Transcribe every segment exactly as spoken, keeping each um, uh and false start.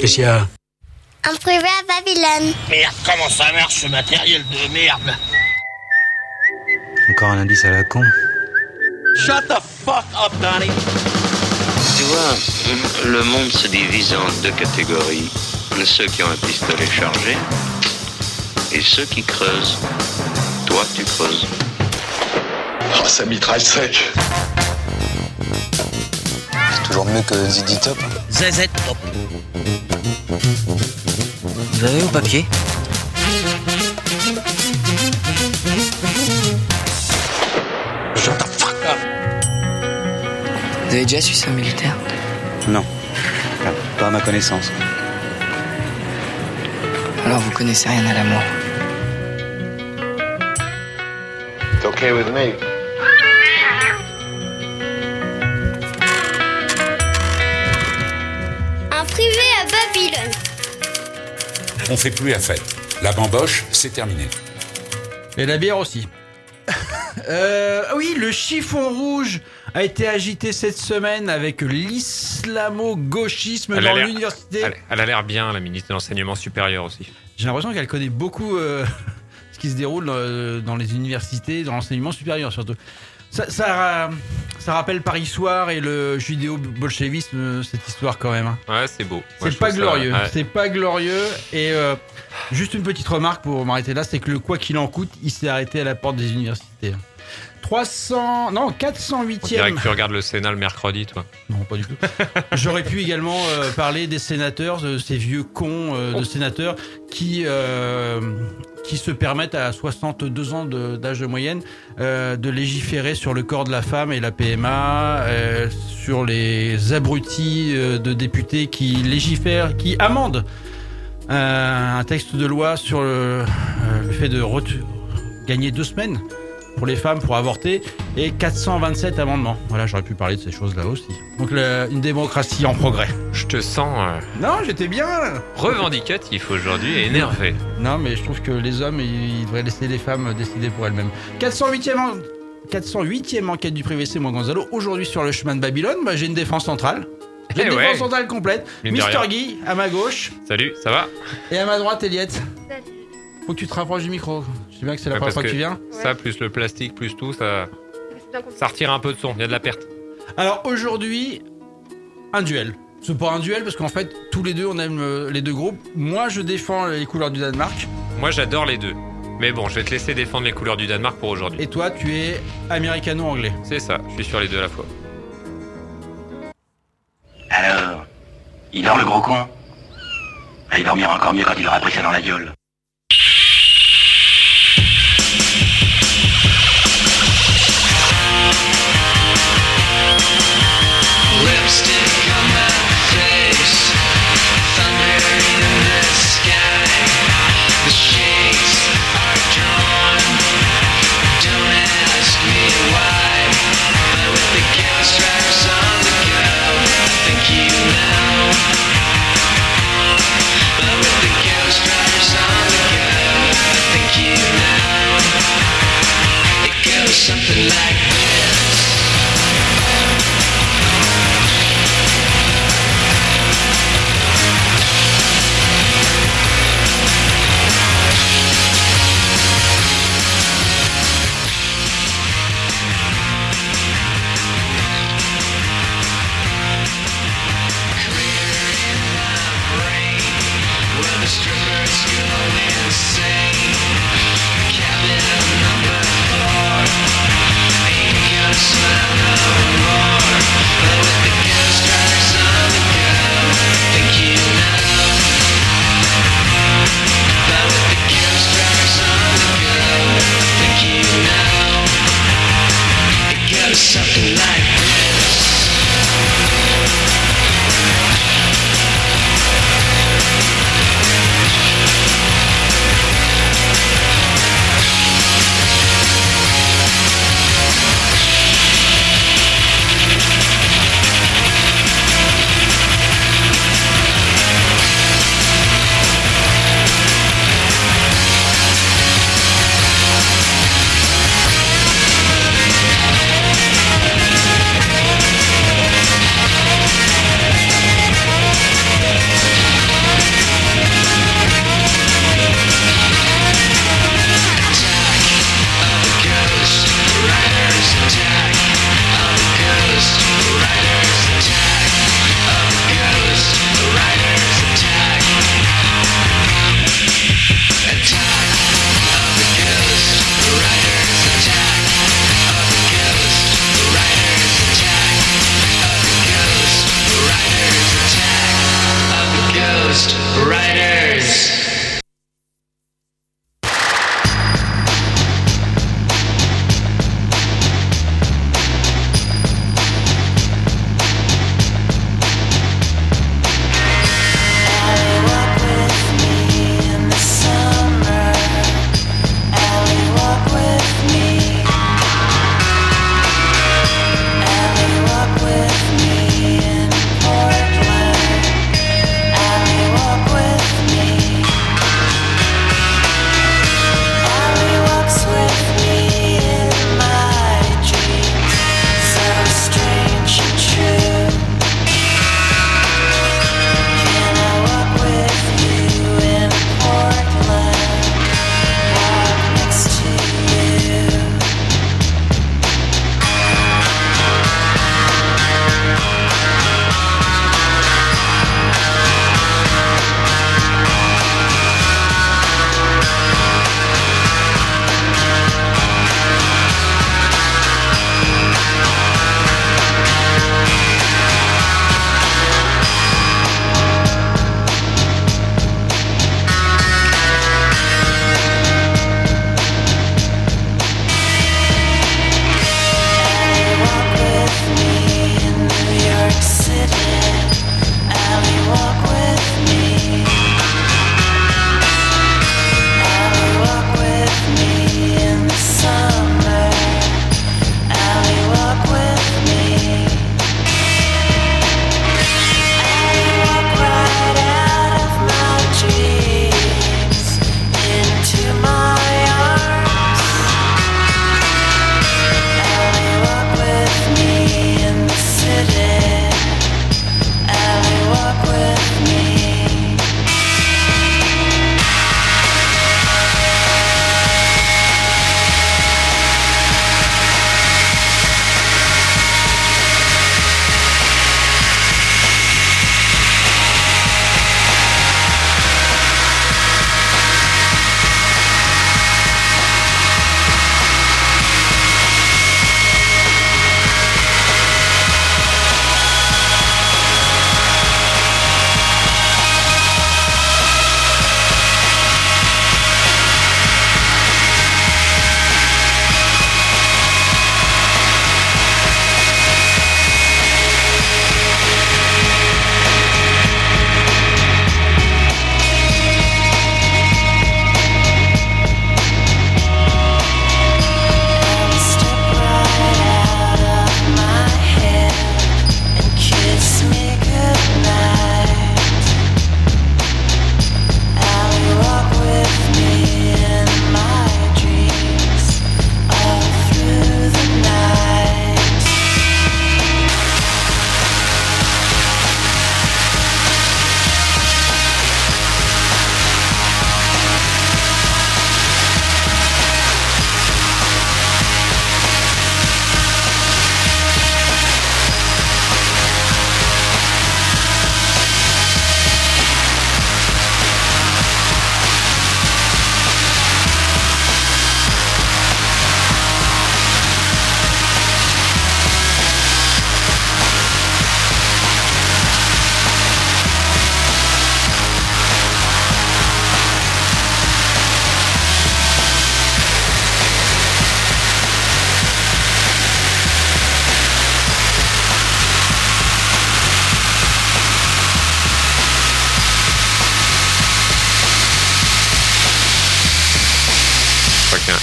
Qu'est-ce qu'il y a? Un privé à Babylone. Merde, comment ça marche ce matériel de merde? Encore un indice à la con. Shut the fuck up, Donnie. Tu vois, le monde se divise en deux catégories. Ceux qui ont un pistolet chargé et ceux qui creusent. Toi, tu creuses. Oh, ça mitraille sec. C'est toujours mieux que Z Z Top. Z Z Top. Vous avez au papier? Shut the fuck up. Vous avez déjà su ça, militaire? Non. Pas, pas à ma connaissance. Alors vous connaissez rien à la mort. It's okay with me. Un privé à Babylone. On fait plus la fête. La bamboche, c'est terminé. Et la bière aussi. euh, oui, le chiffon rouge a été agité cette semaine avec l'islamo-gauchisme Elle dans a l'air- l'université. Elle, elle a l'air bien, la ministre de l'enseignement supérieur aussi. J'ai l'impression qu'elle connaît beaucoup euh, ce qui se déroule dans, dans les universités, dans l'enseignement supérieur surtout. Ça, ça, ça rappelle Paris Soir et le judéo-bolchevisme, cette histoire quand même. hein. Ouais, c'est beau. C'est Moi, je pas trouve ça- glorieux, ouais. c'est pas glorieux. Et euh, juste une petite remarque pour m'arrêter là, c'est que le quoi qu'il en coûte, il s'est arrêté à la porte des universités. trois cents, non, quatre cent On dirait huitième. que tu regardes le Sénat le mercredi, toi. Non, pas du tout. J'aurais pu également euh, parler des sénateurs, de ces vieux cons euh, de sénateurs qui, euh, qui se permettent à soixante-deux ans de- d'âge de moyenne euh, de légiférer sur le corps de la femme et la P M A, euh, sur les abrutis euh, de députés qui légifèrent, qui amendent euh, un texte de loi sur le, euh, le fait de ret- gagner deux semaines pour les femmes pour avorter et quatre cent vingt-sept amendements. Voilà, j'aurais pu parler de ces choses-là aussi. Donc le- une démocratie en progrès. Je te sens euh, Non, j'étais bien. revendicatif aujourd'hui et énervé. Non, mais je trouve que les hommes, ils devraient laisser les femmes décider pour elles-mêmes. quatre cent huitième, en- quatre cent huitième enquête du privé, c'est moi Gonzalo. Aujourd'hui sur le chemin de Babylone, bah, j'ai une défense centrale. J'ai Eh une ouais. défense centrale complète. Mine de Mister rien. Guy à ma gauche Salut, ça va? et à ma droite Eliette. Salut. Faut que tu te rapproches du micro. Je sais bien que c'est la Ouais, première parce fois que tu que viens. Ça, plus le plastique, plus tout, ça, ça retire un peu de son. Il y a de la perte. Alors aujourd'hui, un duel. C'est pas un duel parce qu'en fait, tous les deux, on aime euh, les deux groupes. Moi, je défends les couleurs du Danemark. Moi, j'adore les deux. Mais bon, je vais te laisser défendre les couleurs du Danemark pour aujourd'hui. Et toi, tu es américano-anglais. C'est ça, je suis sur les deux à la fois. Alors, il dort le gros con? Ah, il dormira encore mieux quand il aura pris ça dans la gueule. But with the ghost riders on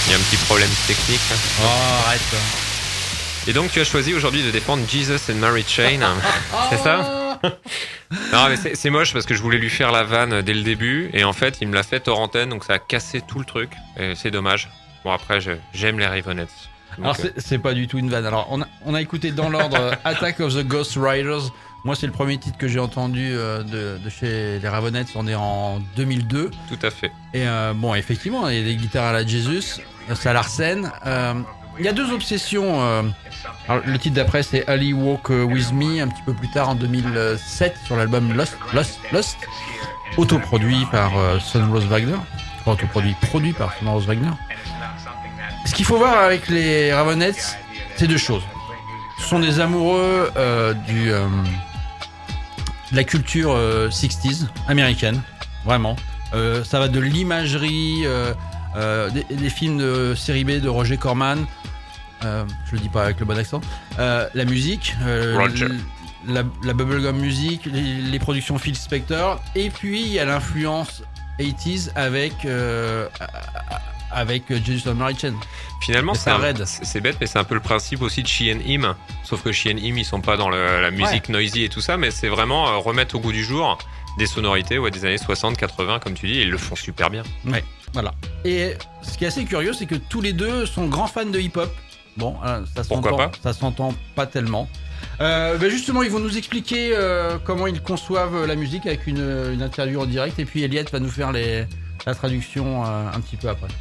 Il y a un petit problème technique. Hein. Oh, arrête. Et donc, tu as choisi aujourd'hui de défendre Jesus and Mary Chain. C'est ça? Non, mais c'est, c'est moche parce que je voulais lui faire la vanne dès le début. Et en fait, il me l'a fait hors antenne. Donc, ça a cassé tout le truc. Et c'est dommage. Bon, après, je, j'aime les Ravenettes. Donc, Alors, c'est, c'est pas du tout une vanne. Alors, on a, on a écouté dans l'ordre Attack of the Ghost Riders. Moi, c'est le premier titre que j'ai entendu euh, de, de chez les Ravenettes. On est en deux mille deux. Tout à fait. Et euh, bon, effectivement, il y a des guitares à la Jesus, ça l'arsène. Euh, il y a deux obsessions. Euh, alors, le titre d'après, c'est Ali Walk With Me, un petit peu plus tard en deux mille sept, sur l'album Lost, Lost, Lost, autoproduit par euh, Son Rose Wagner. Enfin, autoproduit, produit par Son Rose Wagner. Ce qu'il faut voir avec les Ravenettes, c'est deux choses. Ce sont des amoureux euh, du, euh, de la culture euh, soixante américaine, vraiment. Euh, ça va de l'imagerie, euh, euh, des, des films de série B de Roger Corman, euh, je le dis pas avec le bon accent, euh, la musique, euh, Roger. l- la, la bubblegum music, les, les productions Phil Spector, et puis il y a l'influence quatre-vingt-dix avec euh, avec Jesus and Mary Chain. Finalement, Mais c'est, ça un- raide. c'est c'est bête, mais c'est un peu le principe aussi de She and Him. Sauf que She and Him, ils sont pas dans le- la musique noisy et tout ça, mais c'est vraiment euh, remettre au goût du jour des sonorités ouais, des années soixante, quatre-vingts, comme tu dis, et ils le font super bien. Ouais, voilà. Et ce qui est assez curieux, c'est que tous les deux sont grands fans de hip-hop. Bon, euh, ça Pourquoi s'entend, pas ça s'entend pas tellement. Euh, ben justement, ils vont nous expliquer euh, comment ils conçoivent la musique avec une, une interview en direct. Et puis Elliot va nous faire les, la traduction euh, un petit peu après.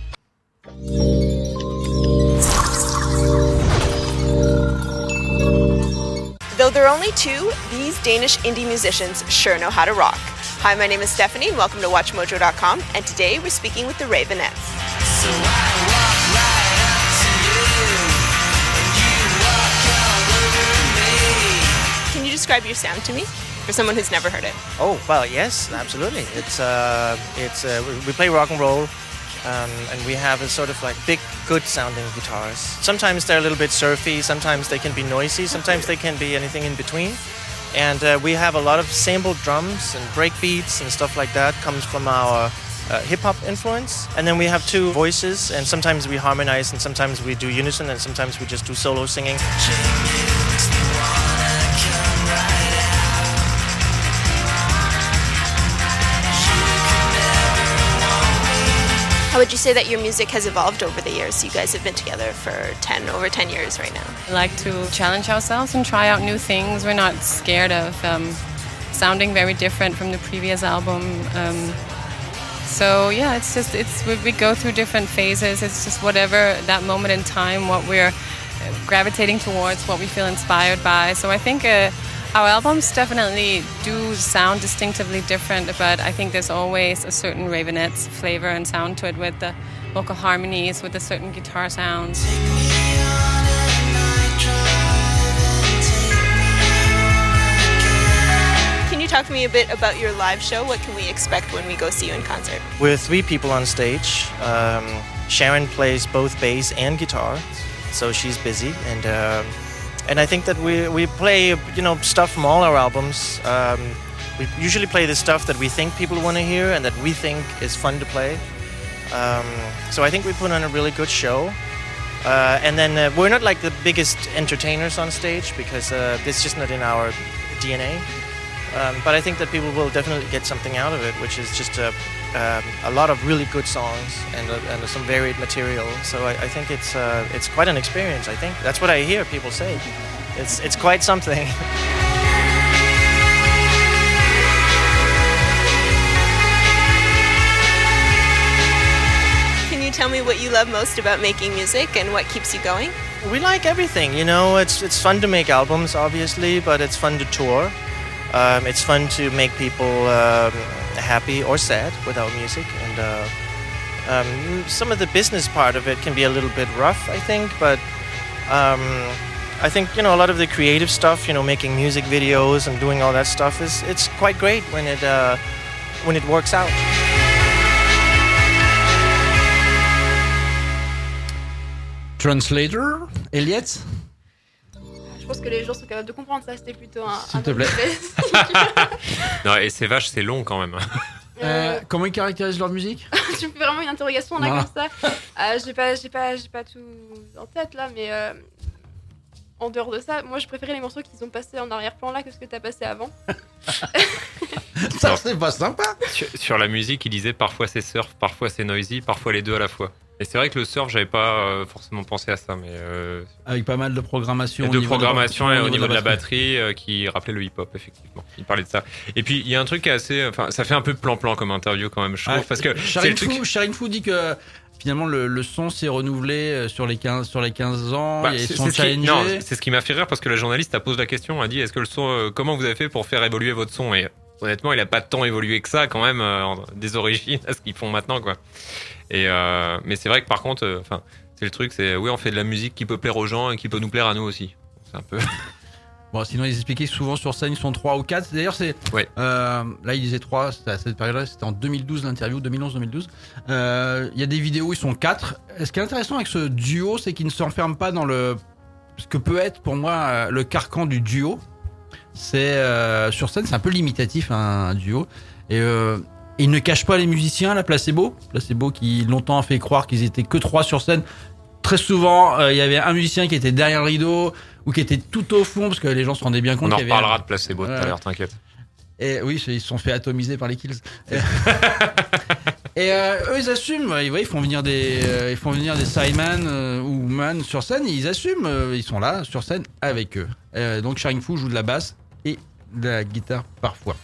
Though there are only two, these Danish indie musicians sure know how to rock. Hi, my name is Stephanie, and welcome to Watch Mojo dot com. And today we're speaking with the Ravenettes. So I walk right up to you, and you walk all over me. Can you describe your sound to me, for someone who's never heard it? Oh well, yes, absolutely. It's uh, it's uh, we play rock and roll, um, and we have a sort of like big, good-sounding guitars. Sometimes they're a little bit surfy. Sometimes they can be noisy. Sometimes they can be anything in between. And uh, we have a lot of sampled drums and break beats and stuff like that. Comes from our uh, hip-hop influence. And then we have two voices, and sometimes we harmonize, and sometimes we do unison, and sometimes we just do solo singing. How would you say that your music has evolved over the years? You guys have been together for ten, over ten years right now. We like to challenge ourselves and try out new things. We're not scared of um, sounding very different from the previous album. Um, so yeah, it's just it's we, we go through different phases. It's just whatever that moment in time, what we're gravitating towards, what we feel inspired by. So I think uh, our albums definitely do sound distinctively different, but I think there's always a certain Ravenettes flavor and sound to it, with the vocal harmonies, with the certain guitar sounds. Can you talk to me a bit about your live show? What can we expect when we go see you in concert? We're three people on stage. Um, Sharon plays both bass and guitar, so she's busy, and uh, and I think that we we play you know stuff from all our albums. Um, we usually play the stuff that we think people want to hear and that we think is fun to play. Um, so I think we put on a really good show. Uh, and then uh, we're not like the biggest entertainers on stage because uh, it's just not in our D N A. Um, but I think that people will definitely get something out of it, which is just a, um, a lot of really good songs and, uh, and some varied material. So I, I think it's uh, it's quite an experience. I think that's what I hear people say. It's it's quite something. Can you tell me what you love most about making music and what keeps you going? We like everything, you know. It's it's fun to make albums, obviously, but it's fun to tour. Um, it's fun to make people um, happy or sad with our music, and uh, um, some of the business part of it can be a little bit rough, I think. But um, I think you know a lot of the creative stuff, you know, making music videos and doing all that stuff is it's quite great when it uh, when it works out. Translator, Elliot. Je pense que les gens sont capables de comprendre ça, c'était plutôt un... S'il un te plaît. Non, et c'est vache, c'est long quand même. Euh, comment ils caractérisent leur musique? Tu me fais vraiment une interrogation là Voilà. comme ça. Euh, j'ai pas, j'ai pas, j'ai pas tout en tête là, mais euh, en dehors de ça, moi je préférais les morceaux qu'ils ont passés en arrière-plan là que ce que t'as passé avant. Ça, c'est pas sympa. Sur, sur la musique, il disait parfois c'est surf, parfois c'est noisy, parfois les deux à la fois. Et c'est vrai que le surf, j'avais pas euh, forcément pensé à ça, mais euh, Avec pas mal de programmation. de au niveau programmation de la- et au niveau de la batterie euh, qui rappelait le hip-hop, effectivement. Il parlait de ça. Et puis il y a un truc qui est assez, enfin, ça fait un peu plan-plan comme interview quand même, je trouve, Ah, parce que c'est Sharin le truc. Fu, Sharin Fu dit que finalement le, le son s'est renouvelé euh, sur les quinze, sur les quinze ans. Bah, et ils c'est, sont c'est ce qui, challengés. non, c'est ce qui m'a fait rire parce que la journaliste a posé la question, a dit est-ce que le son, euh, comment vous avez fait pour faire évoluer votre son? Et honnêtement, il a pas tant évolué que ça quand même euh, des origines à ce qu'ils font maintenant, quoi. Et euh, mais c'est vrai que par contre, enfin, euh, c'est le truc, c'est oui, on fait de la musique qui peut plaire aux gens et qui peut nous plaire à nous aussi. C'est un peu. Bon, sinon ils expliquaient que souvent sur scène ils sont trois ou quatre. D'ailleurs, c'est ouais. euh, là ils disaient trois. C'était à cette période-là, c'était en deux mille douze l'interview, deux mille onze deux mille douze. Euh, Il y a des vidéos où ils sont quatre. Ce qui est intéressant avec ce duo, c'est qu'ils ne s'enferment pas dans le ce que peut être pour moi le carcan du duo. C'est euh, sur scène, c'est un peu limitatif un, un duo et euh, ils ne cachent pas les musiciens. La Placebo, Placebo qui longtemps a fait croire qu'ils étaient que trois sur scène. Très souvent, il euh, y avait un musicien qui était derrière le rideau ou qui était tout au fond parce que les gens se rendaient bien compte. On en qu'il y avait reparlera un... de Placebo tout à l'heure, t'inquiète. Et oui, ils se sont fait atomiser par les Kills. Et, et euh, eux, ils assument. Ils, ils font venir des, euh, ils font venir des sidemen euh, ou man sur scène. Et ils assument. Euh, ils sont là sur scène avec eux. Euh, donc Sharin Fu joue de la basse et de la guitare parfois.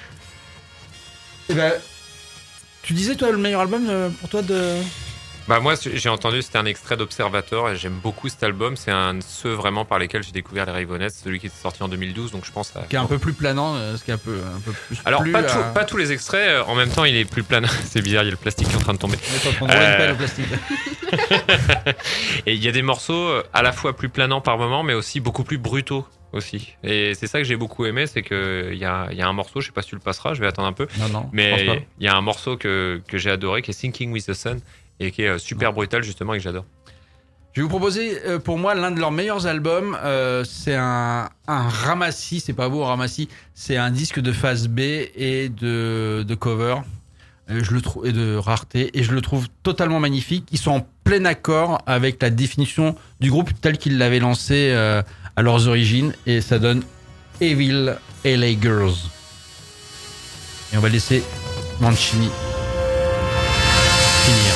Et ben, tu disais toi le meilleur album euh, pour toi de. Bah moi j'ai entendu, c'était un extrait d'Observator et j'aime beaucoup cet album, c'est un de ceux vraiment par lesquels j'ai découvert les Raveonettes, celui qui était sorti en deux mille douze, donc je pense à... Qui est un peu plus planant, euh, ce qui est un peu, un peu plus... Alors plus, pas, euh... tout, pas tous les extraits, en même temps il est plus planant, c'est bizarre, il y a le plastique qui est en train de tomber. On est en train de rouler une pelle au plastique. Et il y a des morceaux à la fois plus planants par moment, mais aussi beaucoup plus brutaux aussi. Et c'est ça que j'ai beaucoup aimé, c'est qu'il y a, y a un morceau, je sais pas si tu le passeras, je vais attendre un peu, non, non, mais il y a un morceau que, que j'ai adoré qui est Sinking with the Sun, et qui est super brutal justement et que j'adore. Je vais vous proposer euh, pour moi l'un de leurs meilleurs albums. Euh, c'est un, un ramassis, c'est pas beau ramassis, c'est un disque de phase B et de, de cover. Euh, je le trouve et de rareté et je le trouve totalement magnifique. Ils sont en plein accord avec la définition du groupe tel qu'ils l'avaient lancé euh, à leurs origines et ça donne Evil L A Girls. Et on va laisser Mancini finir.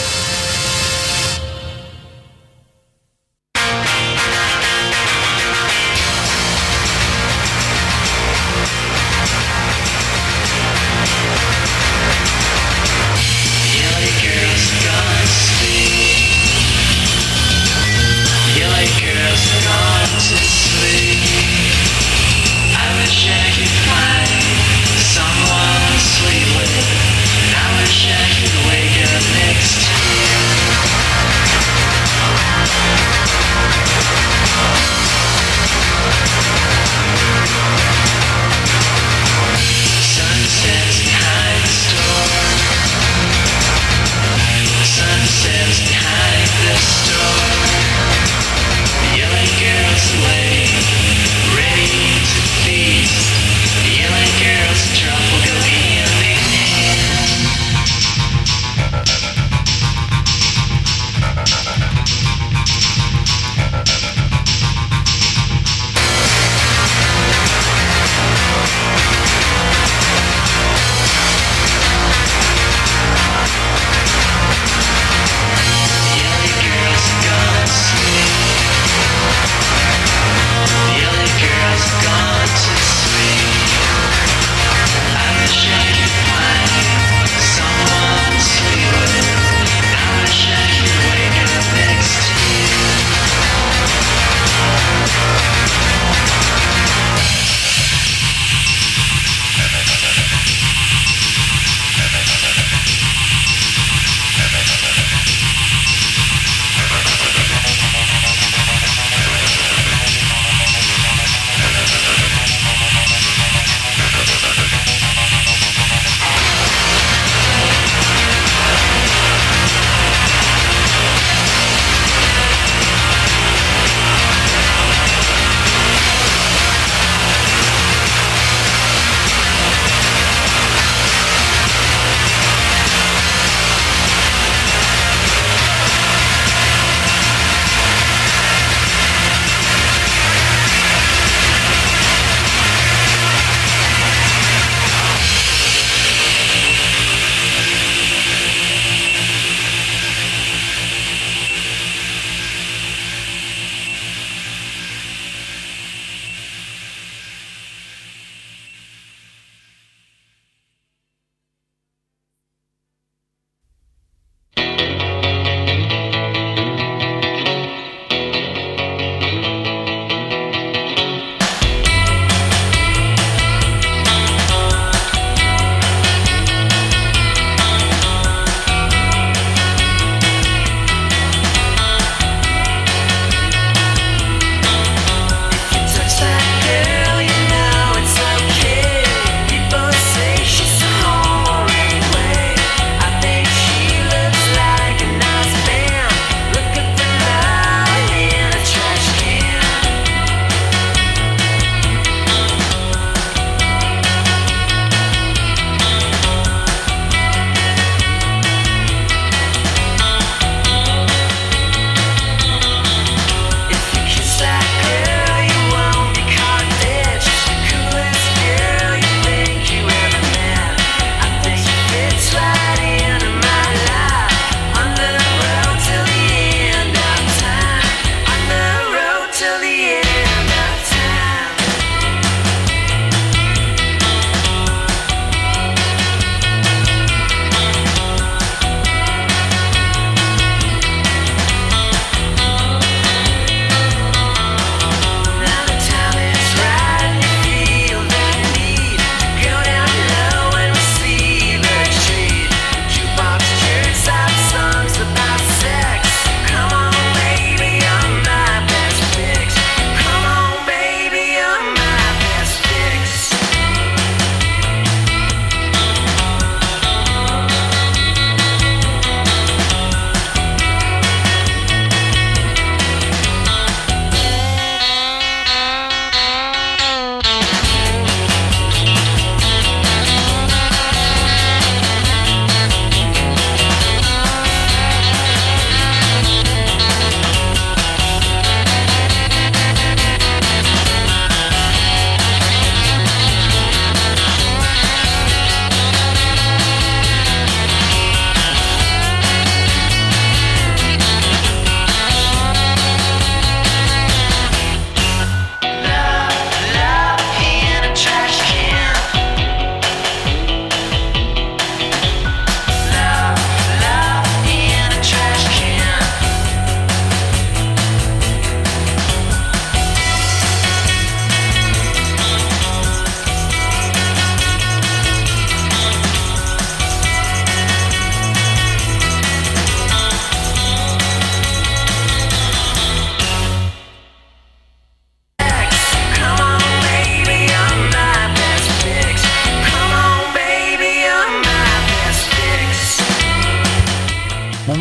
Someone to sleep with, and I wish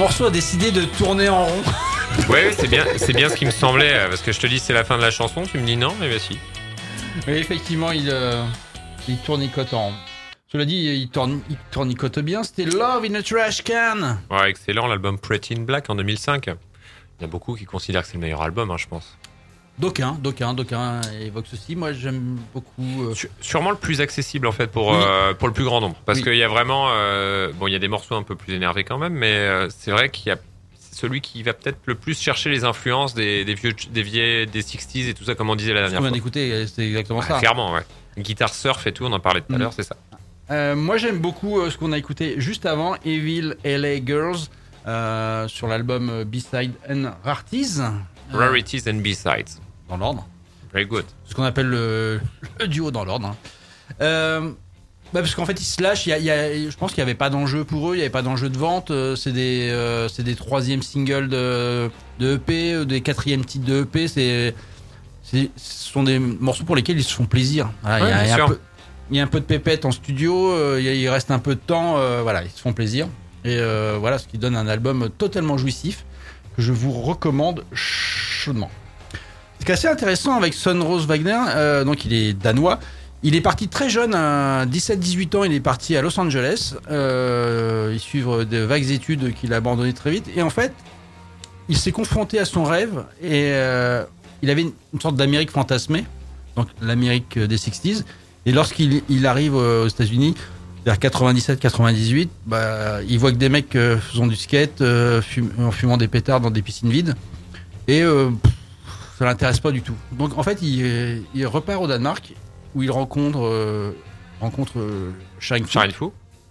morceau a décidé de tourner en rond. Ouais, c'est bien, c'est bien ce qui me semblait, euh, parce que je te dis c'est la fin de la chanson, tu me dis non, mais bah si. Oui, effectivement, il, euh, il tournicote en rond. Cela dit, il, tourne, il tournicote bien. C'était Love in a Trash Can. Ouais, excellent, l'album Pretty in Black en deux mille cinq. Il y en a beaucoup qui considèrent que c'est le meilleur album, hein, je pense. D'aucuns, d'aucuns, d'aucuns évoquent ceci. Moi, j'aime beaucoup. Euh... Sur- sûrement le plus accessible en fait pour Oui. euh, pour le plus grand nombre, parce Oui. qu'il y a vraiment, euh, bon, il y a des morceaux un peu plus énervés quand même, mais euh, c'est vrai qu'il y a c'est celui qui va peut-être le plus chercher les influences des, des vieux, des vieilles, des sixties et tout ça, comme on disait la Ce dernière qu'on vient fois. d'écouter, c'est exactement Ouais, ça. clairement, ouais. Guitare surf et tout, on en parlait tout à Mm. l'heure, c'est ça. Euh, moi, j'aime beaucoup euh, ce qu'on a écouté juste avant, Evil L A Girls, euh, sur l'album euh, B-Side and Rarities. Euh, Rarities and B-Sides. Dans l'ordre. Very good. Ce qu'on appelle le, le duo dans l'ordre. hein. Euh, bah parce qu'en fait, ils se lâchent. Il y a, il y a- je pense qu'il n'y avait pas d'enjeu pour eux, il n'y avait pas d'enjeu de vente. euh, C'est des, euh, c'est des troisièmes singles de, de E P, euh, des quatrièmes titres de E P. C'est, c'est- ce sont des morceaux pour lesquels ils se font plaisir. Voilà, il, y a, Ouais, il y a bien un sûr. peu, il y a un peu de pépette en studio, euh, il, y a- il reste un peu de temps. euh, voilà, ils se font plaisir. Et euh, voilà, ce qui donne un album totalement jouissif que je vous recommande chaudement. Ce qui est assez intéressant avec Son Rose Wagner, euh, donc il est danois. Il est parti très jeune, à dix-sept dix-huit ans, il est parti à Los Angeles. Euh, il suit de vagues études qu'il a abandonnées très vite. Et en fait, il s'est confronté à son rêve et euh, il avait une, une sorte d'Amérique fantasmée, donc l'Amérique des sixties. Et lorsqu'il il arrive aux États-Unis, vers quatre-vingt-dix-sept quatre-vingt-dix-huit, bah, il voit que des mecs euh, faisant du skate, euh, fum- en fumant des pétards dans des piscines vides. Et euh, pff, ça l'intéresse pas du tout. Donc en fait, il, il repart au Danemark où il rencontre, euh, rencontre euh, Shine Fu. Shine Fu.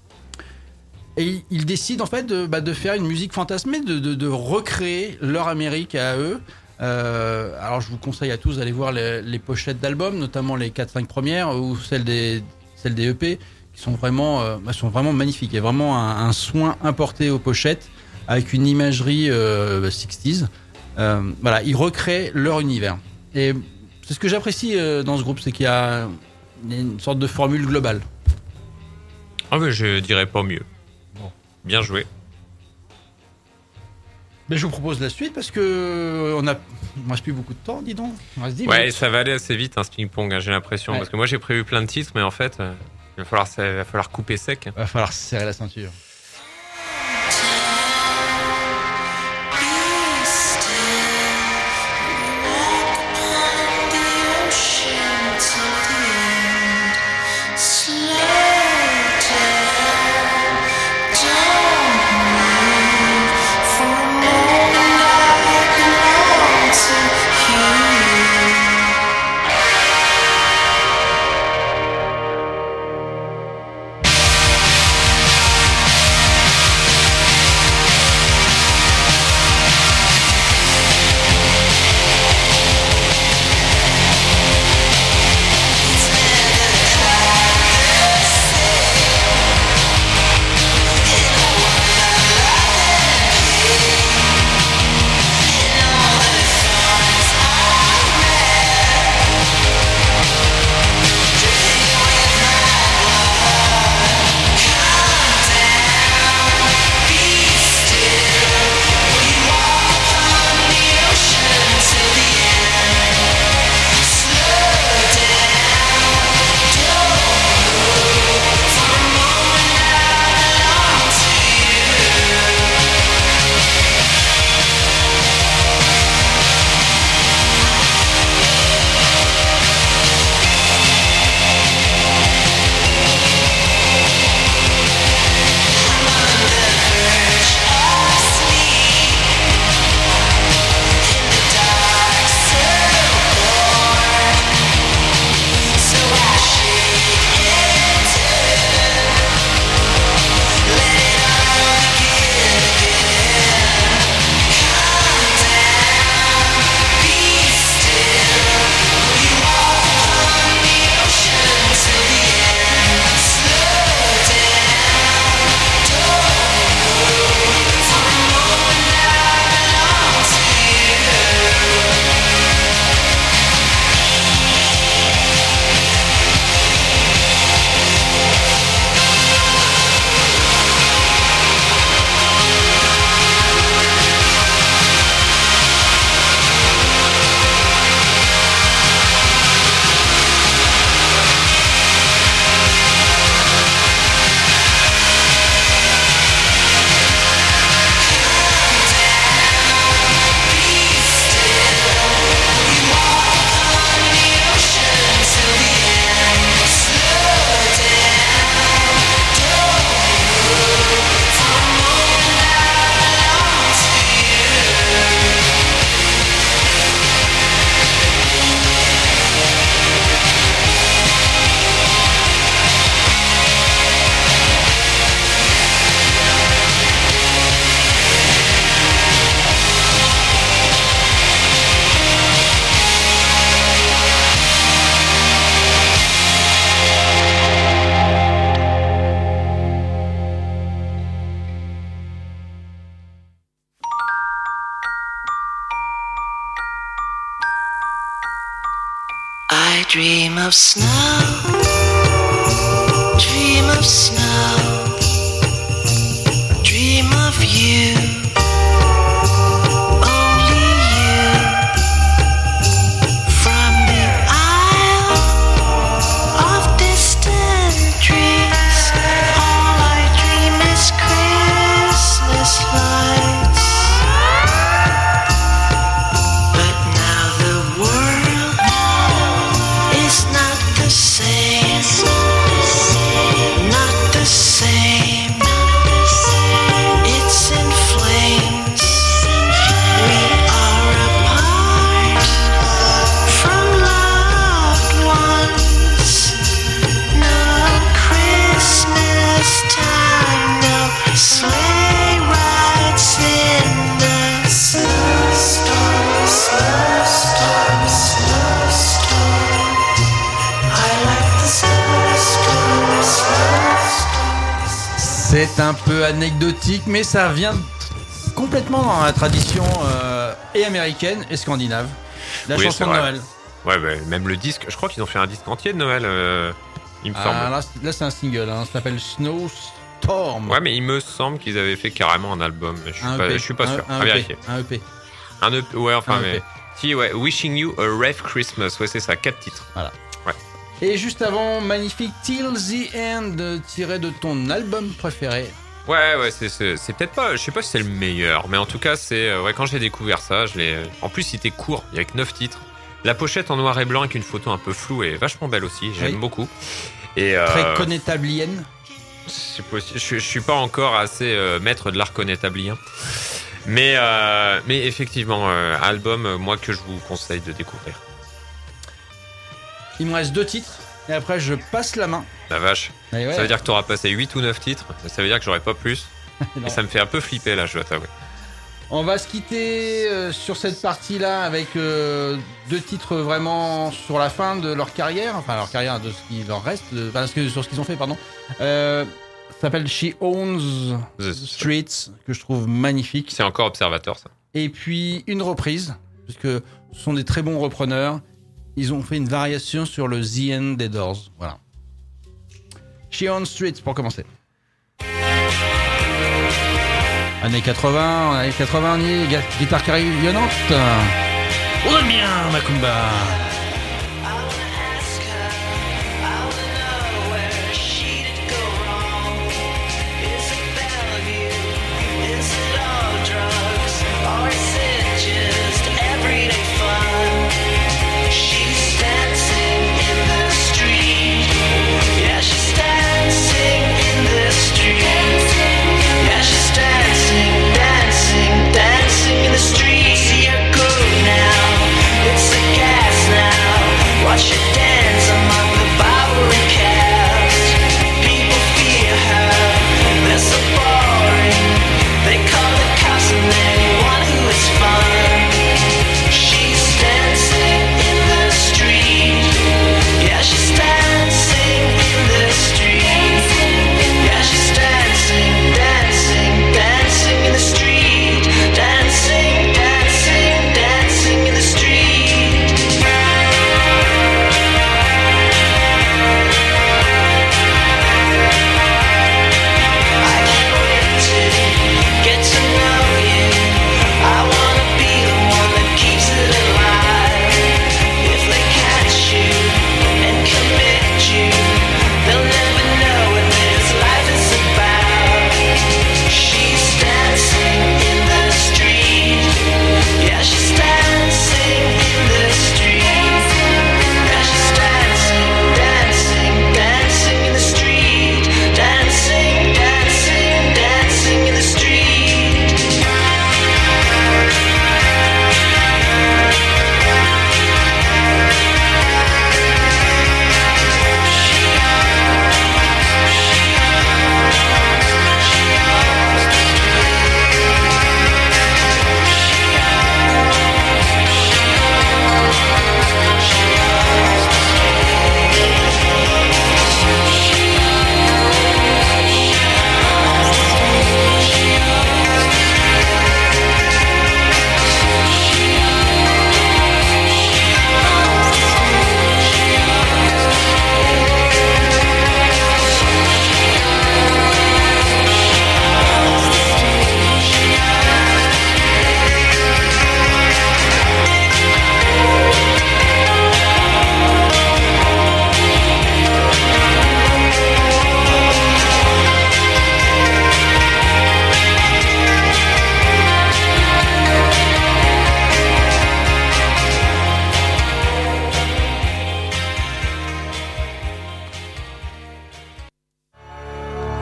Et il, il décide en fait de, bah, de faire une musique fantasmée, de, de, de recréer leur Amérique à eux. Euh, alors je vous conseille à tous d'aller voir les, les pochettes d'albums, notamment les quatre cinq premières ou celles des, celles des E P, qui sont vraiment, euh, bah, sont vraiment magnifiques. Il y a vraiment un, un soin importé aux pochettes avec une imagerie euh, sixties. Euh, voilà, ils recréent leur univers. Et c'est ce que j'apprécie euh, dans ce groupe, c'est qu'il y a une sorte de formule globale. Ah mais je dirais pas mieux. Bon. Bien joué. Mais je vous propose la suite parce que on a, il ne reste plus beaucoup de temps, dis donc. Il reste dix Ouais, minutes. ça va aller assez vite, hein, ce ping-pong, hein, j'ai l'impression. Ouais. Parce que moi j'ai prévu plein de titres, mais en fait, euh, il va falloir, ça, il va falloir couper sec. Il va falloir serrer la ceinture. Slow Dream of snow, dream of snow, dream of you, only you. From the isle of distant dreams, all I dream is Christmas lights. But now the world is not the same, not the same. It's in flames. We are apart from loved ones. No Christmas time, no sleigh rides in the snowstorm, snowstorm, snowstorm. I like the snowstorm, snowstorm. C'est un peu anecdotique, mais ça vient complètement dans la tradition euh, et américaine et scandinave. La Oui, chanson c'est de vrai. Noël. Ouais, bah, même le disque, je crois qu'ils ont fait un disque entier de Noël, euh, il me Ah, semble. là, c'est- là, c'est un single, hein, ça s'appelle Snowstorm. Ouais, mais il me semble qu'ils avaient fait carrément un album. Je suis Un pas, E P. je suis pas Un- sûr. un à E P. vérifier. Un E P. Un E P. Ouais, enfin, Un E P. mais. Si, ouais. Wishing You a Rave Christmas. Ouais, c'est ça. Quatre titres. Voilà. Ouais. Et juste avant, magnifique Till the End, euh, tiré de ton album préféré. Ouais, ouais, c'est, c'est, c'est peut-être pas. Je sais pas si c'est le meilleur, mais en tout cas, c'est. euh, Ouais, quand j'ai découvert ça, je l'ai. En plus, il était court. Il y avait que neuf titres. La pochette en noir et blanc avec une photo un peu floue est vachement belle aussi. J'aime Oui. beaucoup. Et. euh, Très connétablienne. C'est possible. Je, je suis pas encore assez euh, maître de l'art connétablien. Mais, euh, mais effectivement, euh, album, euh, moi, que je vous conseille de découvrir. Il me reste deux titres. Et après, je passe la main. La vache. Et ouais. Ça veut dire que t'auras passé huit ou neuf titres. Ça veut dire que j'aurai pas plus. Non. Et ça me fait un peu flipper là, je dois t'avouer. On va se quitter euh, sur cette partie-là avec euh, deux titres vraiment sur la fin de leur carrière, enfin leur carrière de ce qui leur reste, de, enfin, ce que- sur ce qu'ils ont fait, pardon. Euh, ça s'appelle She Owns the Streets, que je trouve magnifique. C'est encore Observateur, ça. Et puis une reprise, parce que ce sont des très bons repreneurs. Ils ont fait une variation sur le The End des Doors. Voilà. She Owns Streets pour commencer. Années quatre-vingts, années quatre-vingts, on y est, gu- guitare carillonnante. On aime bien Macumba. Dancing in the streets, here go now. It's a gas now.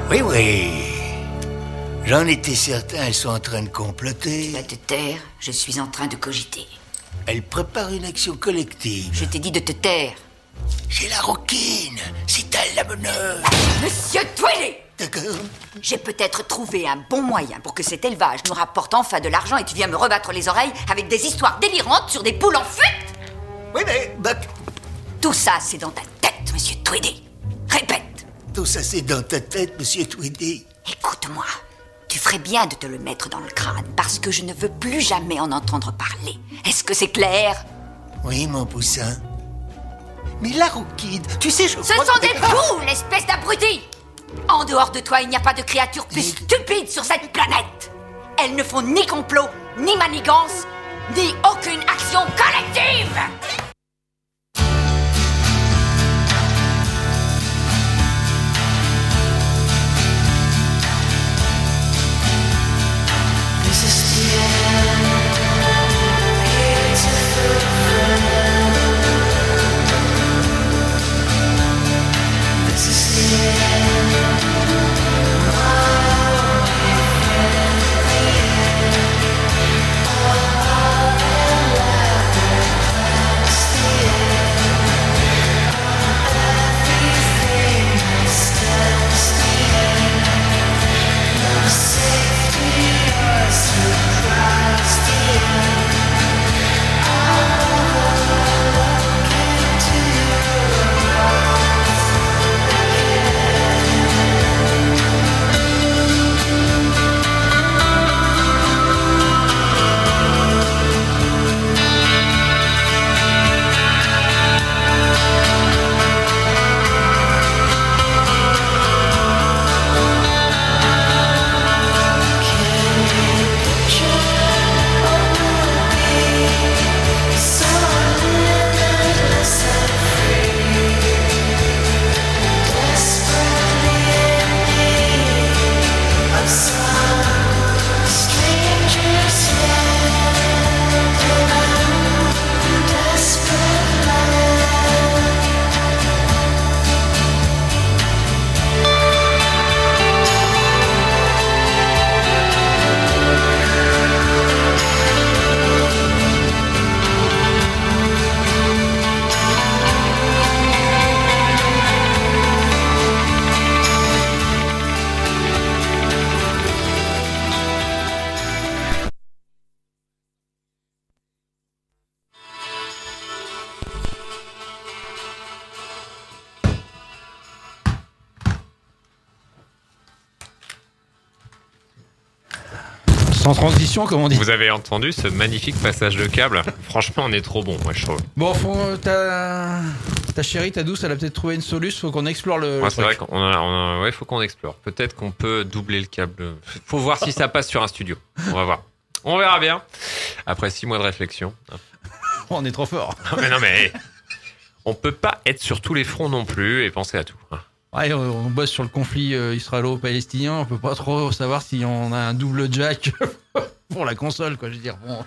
Oui, oui. J'en étais certain, elles sont en train de comploter. Va te taire, je suis en train de cogiter. Elles préparent une action collective. Je t'ai dit de te taire. C'est la Rouquine, c'est elle la meneuse. Monsieur Tweedy! D'accord. J'ai peut-être trouvé un bon moyen pour que cet élevage nous rapporte enfin de l'argent et tu viens me rebattre les oreilles avec des histoires délirantes sur des poules en fuite. Oui, mais, Buck... Tout ça, c'est dans ta tête, monsieur Tweedy. Répète. Tout ça, c'est dans ta tête, monsieur Tweedy. Écoute-moi. Tu ferais bien de te le mettre dans le crâne parce que je ne veux plus jamais en entendre parler. Est-ce que c'est clair? Oui, mon poussin. Mais la Rouquine, tu sais, je Ce crois sont que... des poules, espèce d'abruti! En dehors de toi, il n'y a pas de créatures plus stupides sur cette planète. Elles ne font ni complot, ni manigance, ni aucune action collective. This is the end. It's a fulfillment. This is the end. Sans transition, comme on dit. Vous avez entendu ce magnifique passage de câble? Franchement, on est trop bon, moi je trouve. Bon, faut, ta, ta chérie, ta douce, elle a peut-être trouvé une solution. Faut qu'on explore le. Ouais, c'est vrai qu'on a, on a, ouais, faut qu'on explore. Peut-être qu'on peut doubler le câble. Faut voir si ça passe sur un studio. On va voir. On verra bien. Après six mois de réflexion. On est trop fort. Non mais non mais. On peut pas être sur tous les fronts non plus et penser à tout. Ouais, on, on bosse sur le conflit euh, israélo-palestinien. On peut pas trop savoir si on a un double jack pour la console, quoi. Je veux dire, bon.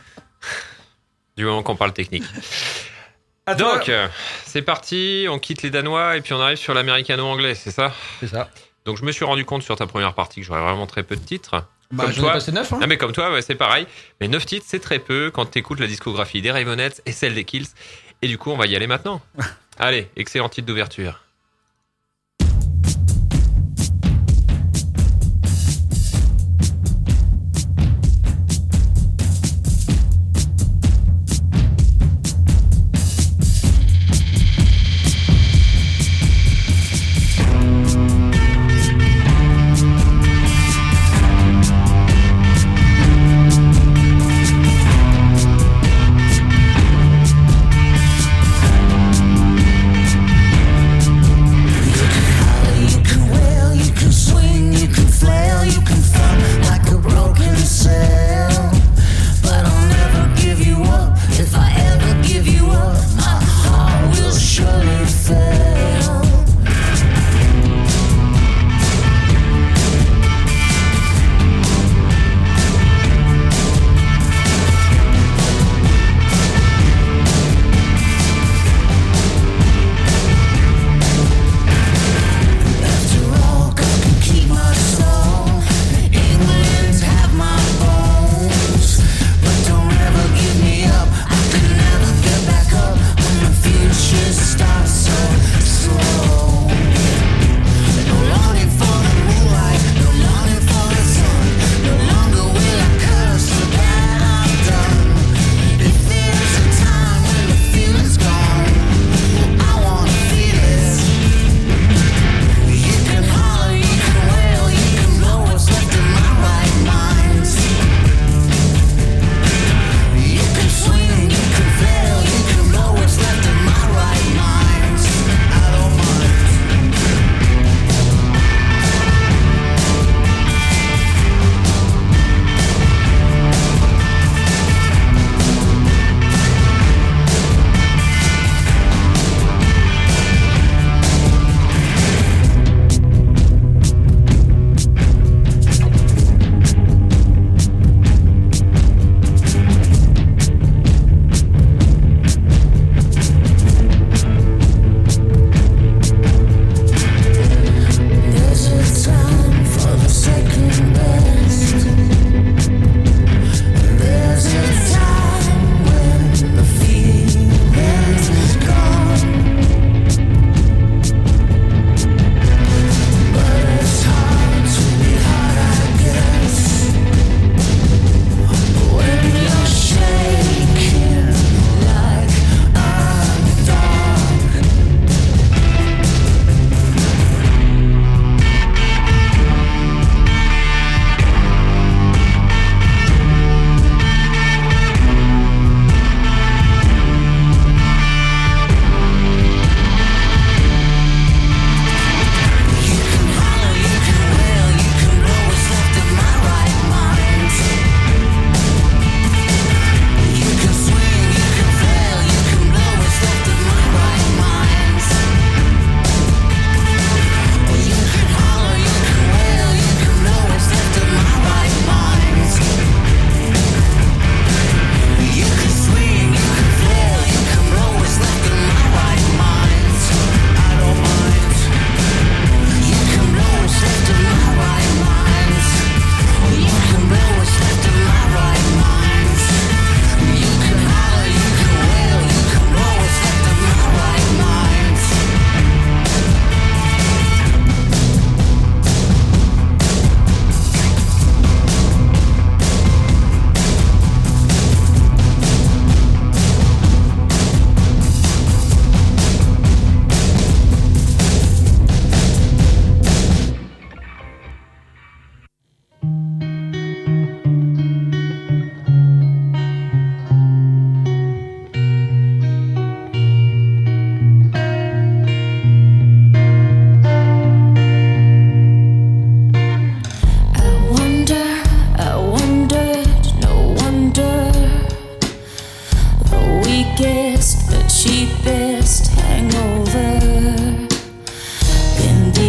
Du moment qu'on parle technique. À Donc, toi. euh, c'est parti. On quitte les Danois et puis on arrive sur l'américano-anglais, c'est ça? C'est ça. Donc, je me suis rendu compte sur ta première partie que j'aurais vraiment très peu de titres. Bah, comme j'en ai toi. passé neuf, hein. Ah, mais comme toi, ouais, c'est pareil. Mais neuf titres, c'est très peu quand tu écoutes la discographie des Ravenettes et celle des Kills. Et du coup, on va y aller maintenant. Allez, excellent titre d'ouverture. Thank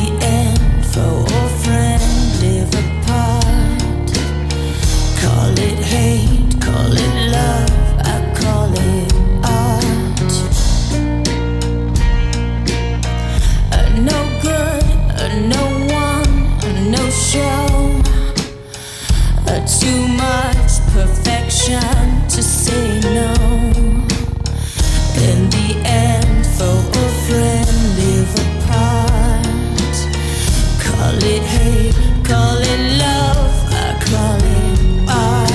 the end, foe or friend live apart. Call it hate, call it love, I call it art. A no good, a no one, a no show. A too much perfection to say no. In the end, foe or friend live apart. Call it hate, call it love, I call it art.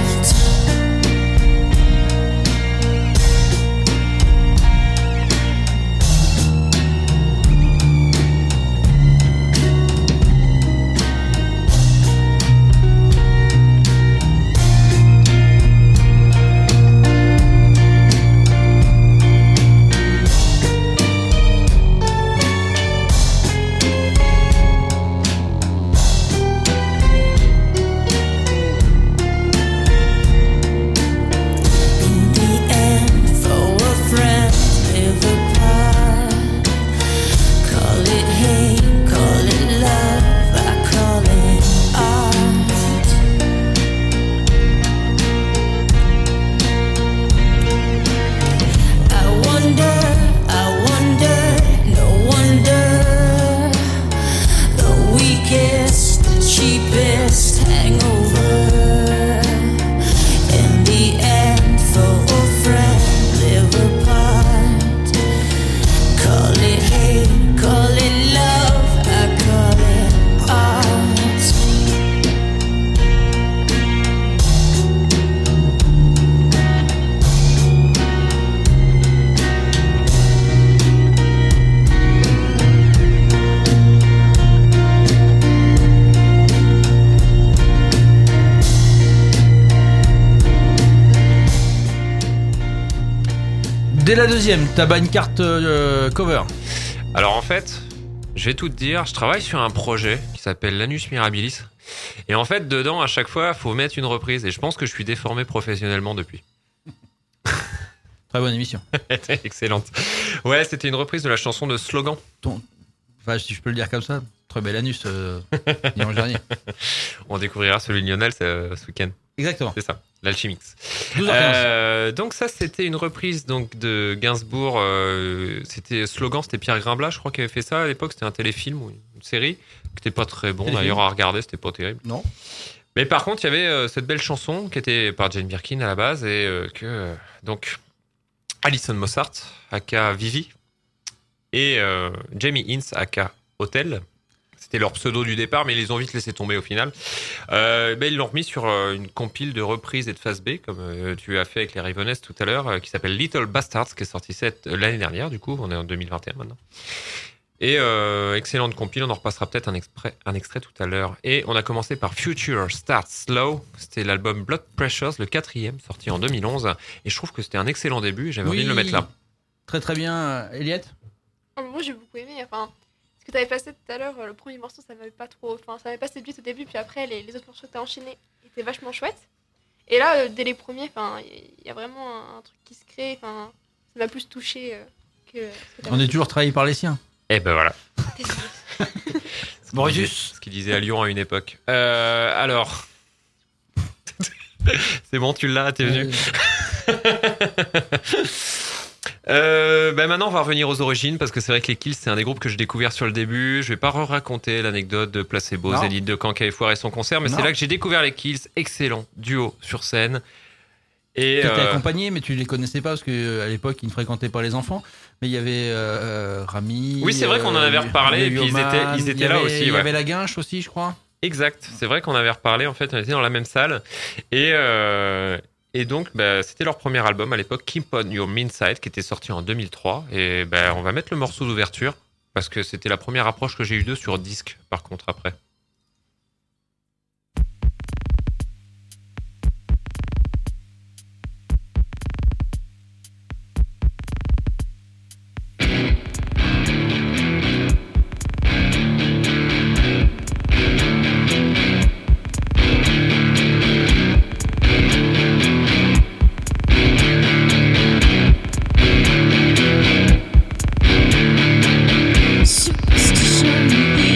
Dès la deuxième, t'as pas une carte euh, cover. Alors en fait, je vais tout te dire, je travaille sur un projet qui s'appelle l'Anus Mirabilis. Et en fait, dedans, à chaque fois, il faut mettre une reprise. Et je pense que je suis déformé professionnellement depuis. Très bonne émission. Excellente. Ouais, c'était une reprise de la chanson de Slogan. Ton... Enfin, si je peux le dire comme ça, très bel anus, euh, dimanche dernier. On découvrira celui de Lionel ce, ce week-end. Exactement. C'est ça, l'Alchimix. douze heures quinze. Euh, donc ça, c'était une reprise donc, de Gainsbourg. Euh, c'était Slogan, c'était Pierre Grimblat, je crois, qui avait fait ça à l'époque. C'était un téléfilm ou une série qui n'était pas très bon. Téléfilm. D'ailleurs, à regarder, c'était pas terrible. Non. Mais par contre, il y avait euh, cette belle chanson qui était par Jane Birkin à la base et euh, que euh, donc Alison Mossart, aka Vivi, et euh, Jamie Hince, aka Hotel. C'était leur pseudo du départ, mais ils les ont vite laissé tomber au final. Euh, ben, ils l'ont remis sur euh, une compile de reprises et de face B, comme euh, tu as fait avec les Ravenous tout à l'heure, euh, qui s'appelle Little Bastards, qui est sorti cette, euh, l'année dernière, du coup, on est en deux mille vingt et un maintenant. Et euh, excellente compile, on en repassera peut-être un, exprès, un extrait tout à l'heure. Et on a commencé par Future Starts Slow, c'était l'album Blood Pressures, le quatrième, sorti en deux mille onze. Et je trouve que c'était un excellent début, et j'avais oui, envie de le mettre là. Très très bien, Eliette. Moi j'ai beaucoup aimé, enfin... Ce que tu avais passé tout à l'heure, le premier morceau, ça m'avait pas trop. Enfin, ça m'avait pas séduit au début, puis après, les, les autres morceaux que tu as enchaînés étaient vachement chouettes. Et là, euh, dès les premiers, il y a vraiment un, un truc qui se crée. Ça m'a plus touché euh, que. que On est toujours trahi par les siens. Et ben voilà. Brutus. Ce qu'il disait à Lyon à une époque. Euh, alors. C'est bon, tu l'as, t'es venu. Euh, ben maintenant on va revenir aux origines parce que c'est vrai que les Kills c'est un des groupes que j'ai découvert sur le début. Je vais pas raconter l'anecdote de Placebo, Zénith de Caen qui avait foiré son concert, mais non. C'est là que j'ai découvert les Kills. Excellent duo sur scène. Et tu étais euh... accompagné, mais tu les connaissais pas parce que à l'époque ils ne fréquentaient pas les enfants. Mais il y avait euh, Rami. Oui, c'est vrai qu'on en avait reparlé et puis ils étaient, ils étaient là avait, aussi. Il y ouais. avait la Guinche aussi, je crois. Exact. C'est vrai qu'on avait reparlé. En fait, on était dans la même salle et. Euh... Et donc, bah, c'était leur premier album à l'époque, Keep On Your Mean Side, qui était sorti en deux mille trois. Et bah, on va mettre le morceau d'ouverture, parce que c'était la première approche que j'ai eue d'eux sur disque, par contre, après. Superstition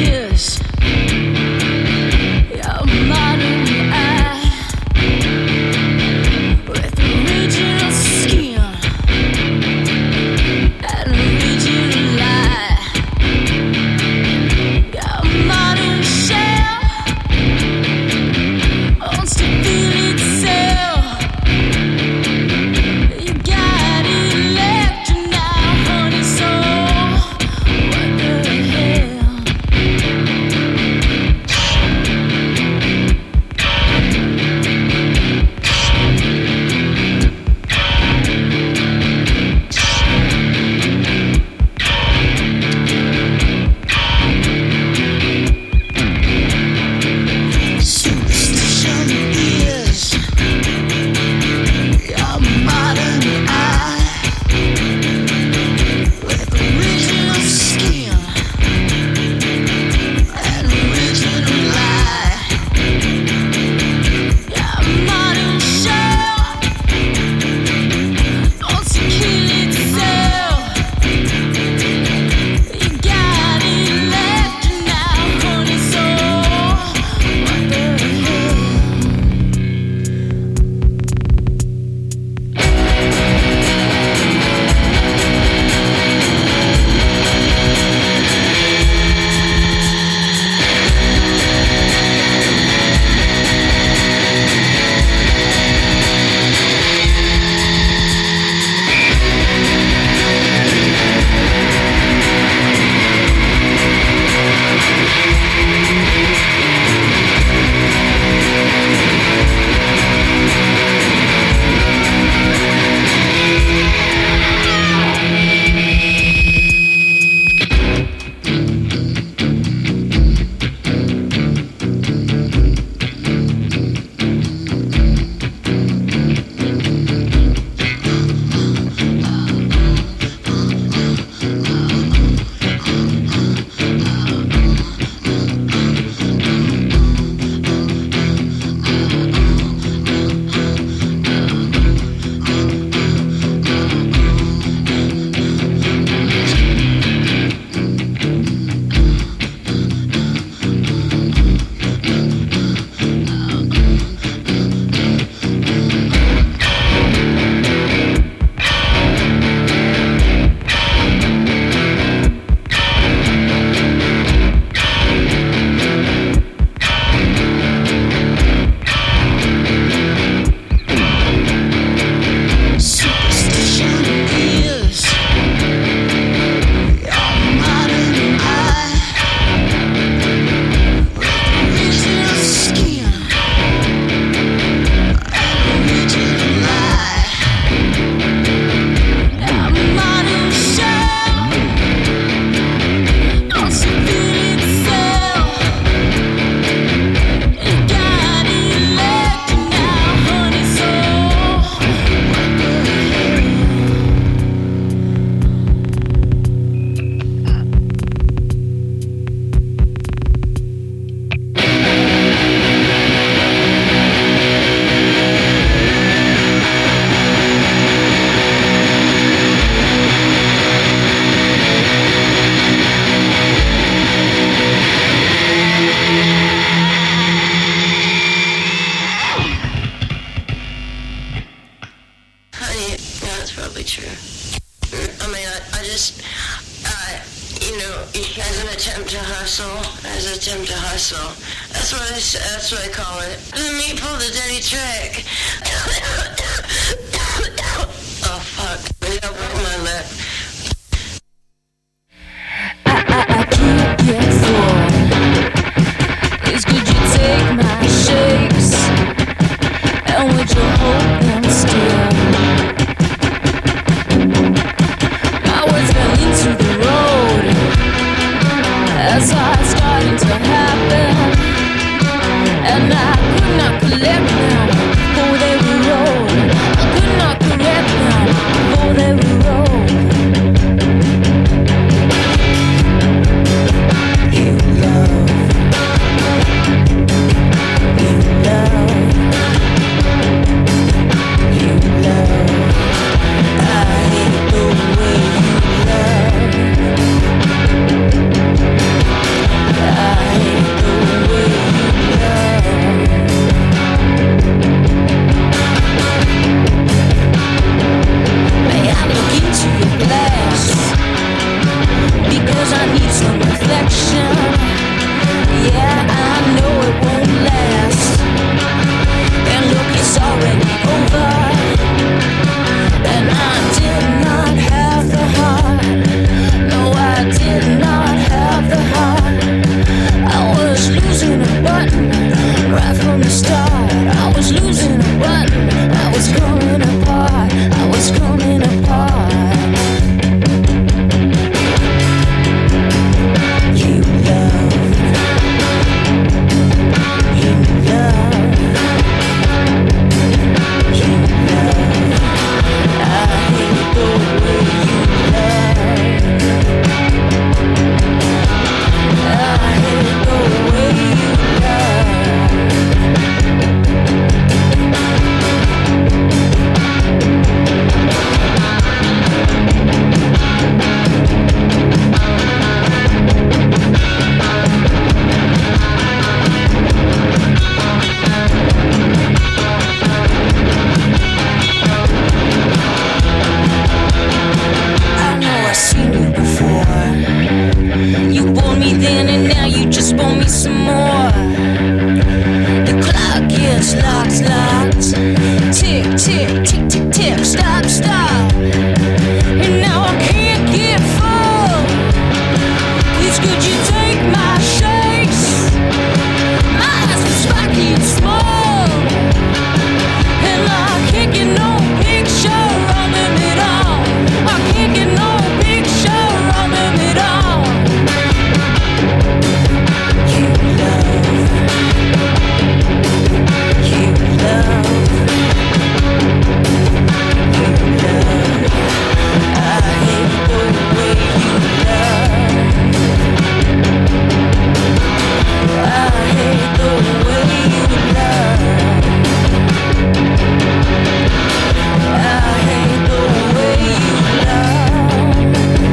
as attempt to hustle. That's what I, that's what I call it. Let me pull the dirty trick. Oh fuck! Maybe I'll break my lip. I, I, I can't get full. Is could you take my shakes and would you hold them still? My words fell into the road as I started to happen, and I could not collect them before they were rolled. I could not correct them before they were rolled. You love, you love, you love. I hate the way you love. I hate the way you love. May I look into your glass, because I need some reflection. Yeah, I know it won't last. And look, it's already over, and I did not have the heart. No, I did not have the heart. I was losing a button right from the start. I was losing a button. I was coming apart. I was coming apart. You love, you love, you love. I hate the way you love. I hate the way you love. I know I've seen you before. You bought me then and now you just bought me some more. The clock gets locked, locked. Tick, tick, tick, tick, tick. Stop, stop. And now I can't get full. Please could you take my shakes? My eyes were spiky and small, and I can't get no picture of them at all. I can't get no picture of them at all. You love, you love, you love. I hate the way you love. I hate the way you love. I hate the way you love.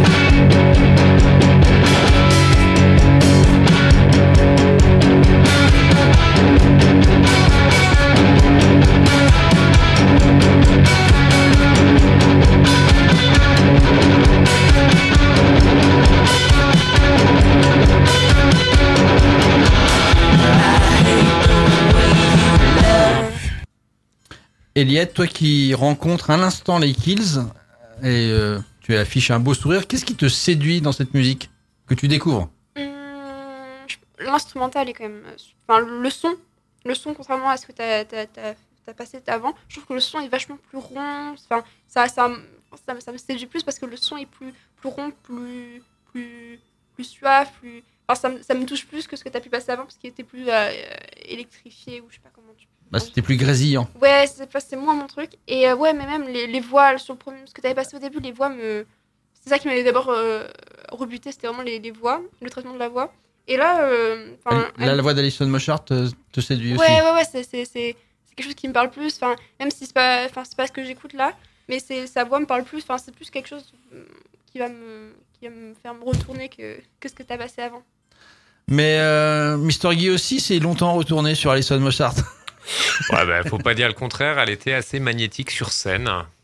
Eliette, toi qui rencontres à l'instant les Kills, et euh, tu affiches un beau sourire, qu'est-ce qui te séduit dans cette musique que tu découvres? Hum, je- L'instrumental est quand même. Enfin, le son, le son, contrairement à ce que tu as passé avant, je trouve que le son est vachement plus rond. Enfin, ça, ça, ça, me- ça me séduit plus parce que le son est plus, plus rond, plus, plus, plus suave, plus. Enfin, ça, me- ça me touche plus que ce que tu as pu passer avant parce qu'il était plus euh, électrifié ou je sais pas comment tu. Bah, c'était plus grésillant. Ouais, c'est, pas- c'est moins mon truc. Et euh, ouais, mais même les, les voix, sur le premier, ce que tu avais passé au début, les voix me. C'est ça qui m'avait d'abord euh, rebuté, c'était vraiment les, les voix, le traitement de la voix. Et là. Euh, Là, elle- la voix d'Alison Moshart te, te séduit aussi. Ouais, ouais, ouais, c'est, c'est, c'est, c'est quelque chose qui me parle plus. Enfin, même si c'est pas, enfin, c'est pas ce que j'écoute là, mais c'est, sa voix me parle plus. Enfin, c'est plus quelque chose qui va me, qui va me faire me retourner que, que ce que t'as passé avant. Mais euh, mister Guy aussi s'est longtemps retourné sur Alison Moshart. Ouais, bah, faut pas dire le contraire, elle était assez magnétique sur scène.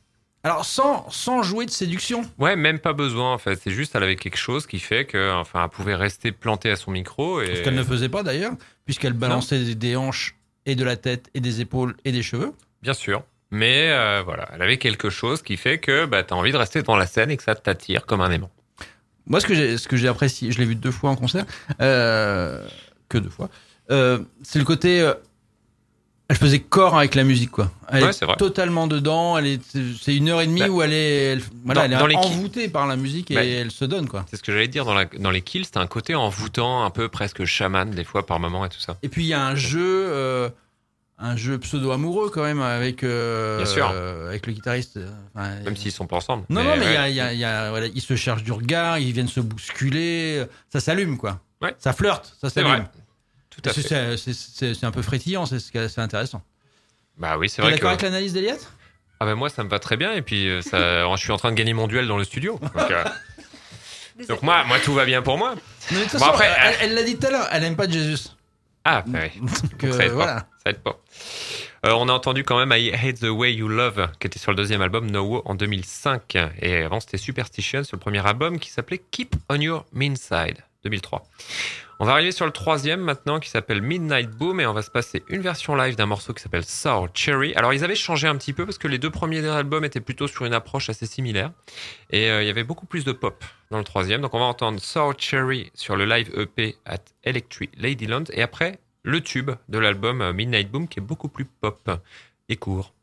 Alors, sans, sans jouer de séduction. Ouais, même pas besoin en fait. C'est juste, elle avait quelque chose qui fait que, enfin, elle pouvait rester plantée à son micro. Et... Ce qu'elle ne faisait pas d'ailleurs, puisqu'elle balançait des, des hanches et de la tête et des épaules et des cheveux. Bien sûr. Mais euh, voilà, elle avait quelque chose qui fait que bah, t'as envie de rester devant la scène et que ça t'attire comme un aimant. Moi, ce que j'ai, ce que j'ai apprécié, je l'ai vu deux fois en concert, euh, que deux fois, euh, c'est le côté. Euh, elle faisait corps avec la musique, quoi. Elle ouais, est, c'est vrai. totalement dedans. Elle est, c'est une heure et demie bah, où elle est, elle, voilà, dans, elle est envoûtée par la musique et bah, elle se donne, quoi. C'est ce que j'allais dire dans, la, dans les Kills, t'as un côté envoûtant, un peu presque chaman des fois par moment et tout ça. Et puis il y a un jeu. Euh, Un jeu pseudo-amoureux quand même avec, euh, Bien sûr. Euh, avec le guitariste. Enfin, Même s'ils sont pas ensemble. Non, mais non, mais ouais. y a, y a, y a, voilà, ils se cherchent du regard, ils viennent se bousculer, ça s'allume quoi. Ouais. Ça flirte, ça s'allume. C'est vrai. Tout à fait. C'est, c'est, c'est, c'est un peu frétillant, c'est, c'est intéressant. Bah oui, c'est T'es vrai. D'accord que... avec l'analyse d'Eliott ? Ah bah moi ça me va très bien et puis ça, je suis en train de gagner mon duel dans le studio. Donc, euh... donc moi, moi tout va bien pour moi. Mais de toute bon, façon, après, elle, elle l'a dit tout à l'heure, elle aime pas Jesus. Ah bah oui. Donc, donc, ça aide voilà. pas. Ça aide pas. Euh, on a entendu quand même I Hate the Way You Love, qui était sur le deuxième album No en deux mille cinq. Et avant, c'était Superstition sur le premier album qui s'appelait Keep on Your Mean Side, deux mille trois. On va arriver sur le troisième maintenant qui s'appelle Midnight Boom et on va se passer une version live d'un morceau qui s'appelle Sour Cherry. Alors, ils avaient changé un petit peu parce que les deux premiers albums étaient plutôt sur une approche assez similaire. Et euh, il y avait beaucoup plus de pop dans le troisième. Donc, on va entendre Sour Cherry sur le live E P at Electric Ladyland. Et après, le tube de l'album Midnight Boom qui est beaucoup plus pop et court.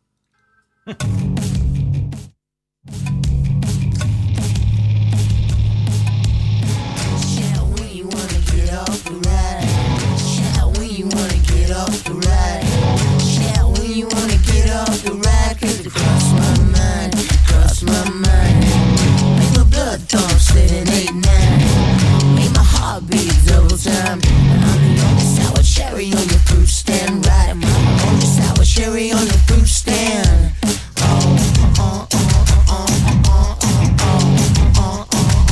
Cherry on your fruit stand, right? I'm on your sour cherry on your fruit stand. Oh, oh, oh, oh, oh, oh,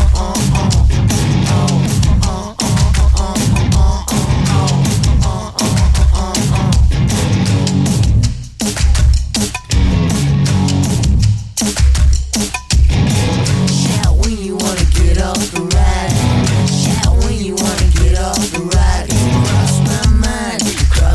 Shout when you wanna get off the ride. Shout when you wanna get off the ride. Cross my mind.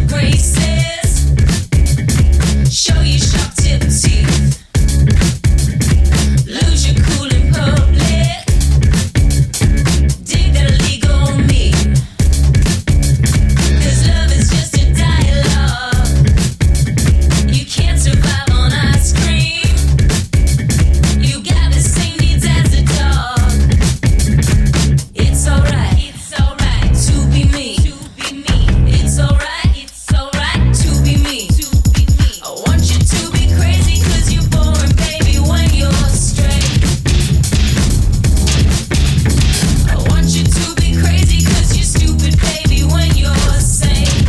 braces. Show your sharp tip teeth. Lose your cool in public. Dig that illegal meat. 'Cause love is just a dialogue. You can't survive on ice cream. You got the same needs as a dog. It's alright, it's alright to be me. It's alright, it's alright to be me. I want you to be crazy 'cause you're boring, baby, when you're straight. I want you to be crazy 'cause you're stupid, baby, when you're sane.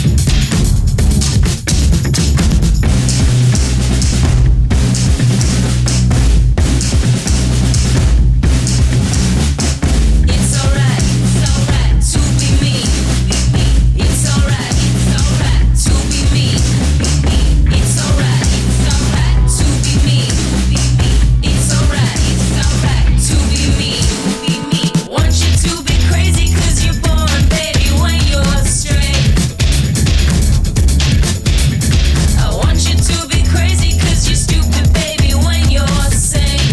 It's alright, it's alright to be me. It's alright, it's alright to be me. It's alright, it's alright to be me. It's alright, it's alright to be me. Want you to be crazy 'cause you're born, baby, when you're straight. I want you to be crazy 'cause you're stupid, baby, when you're sane.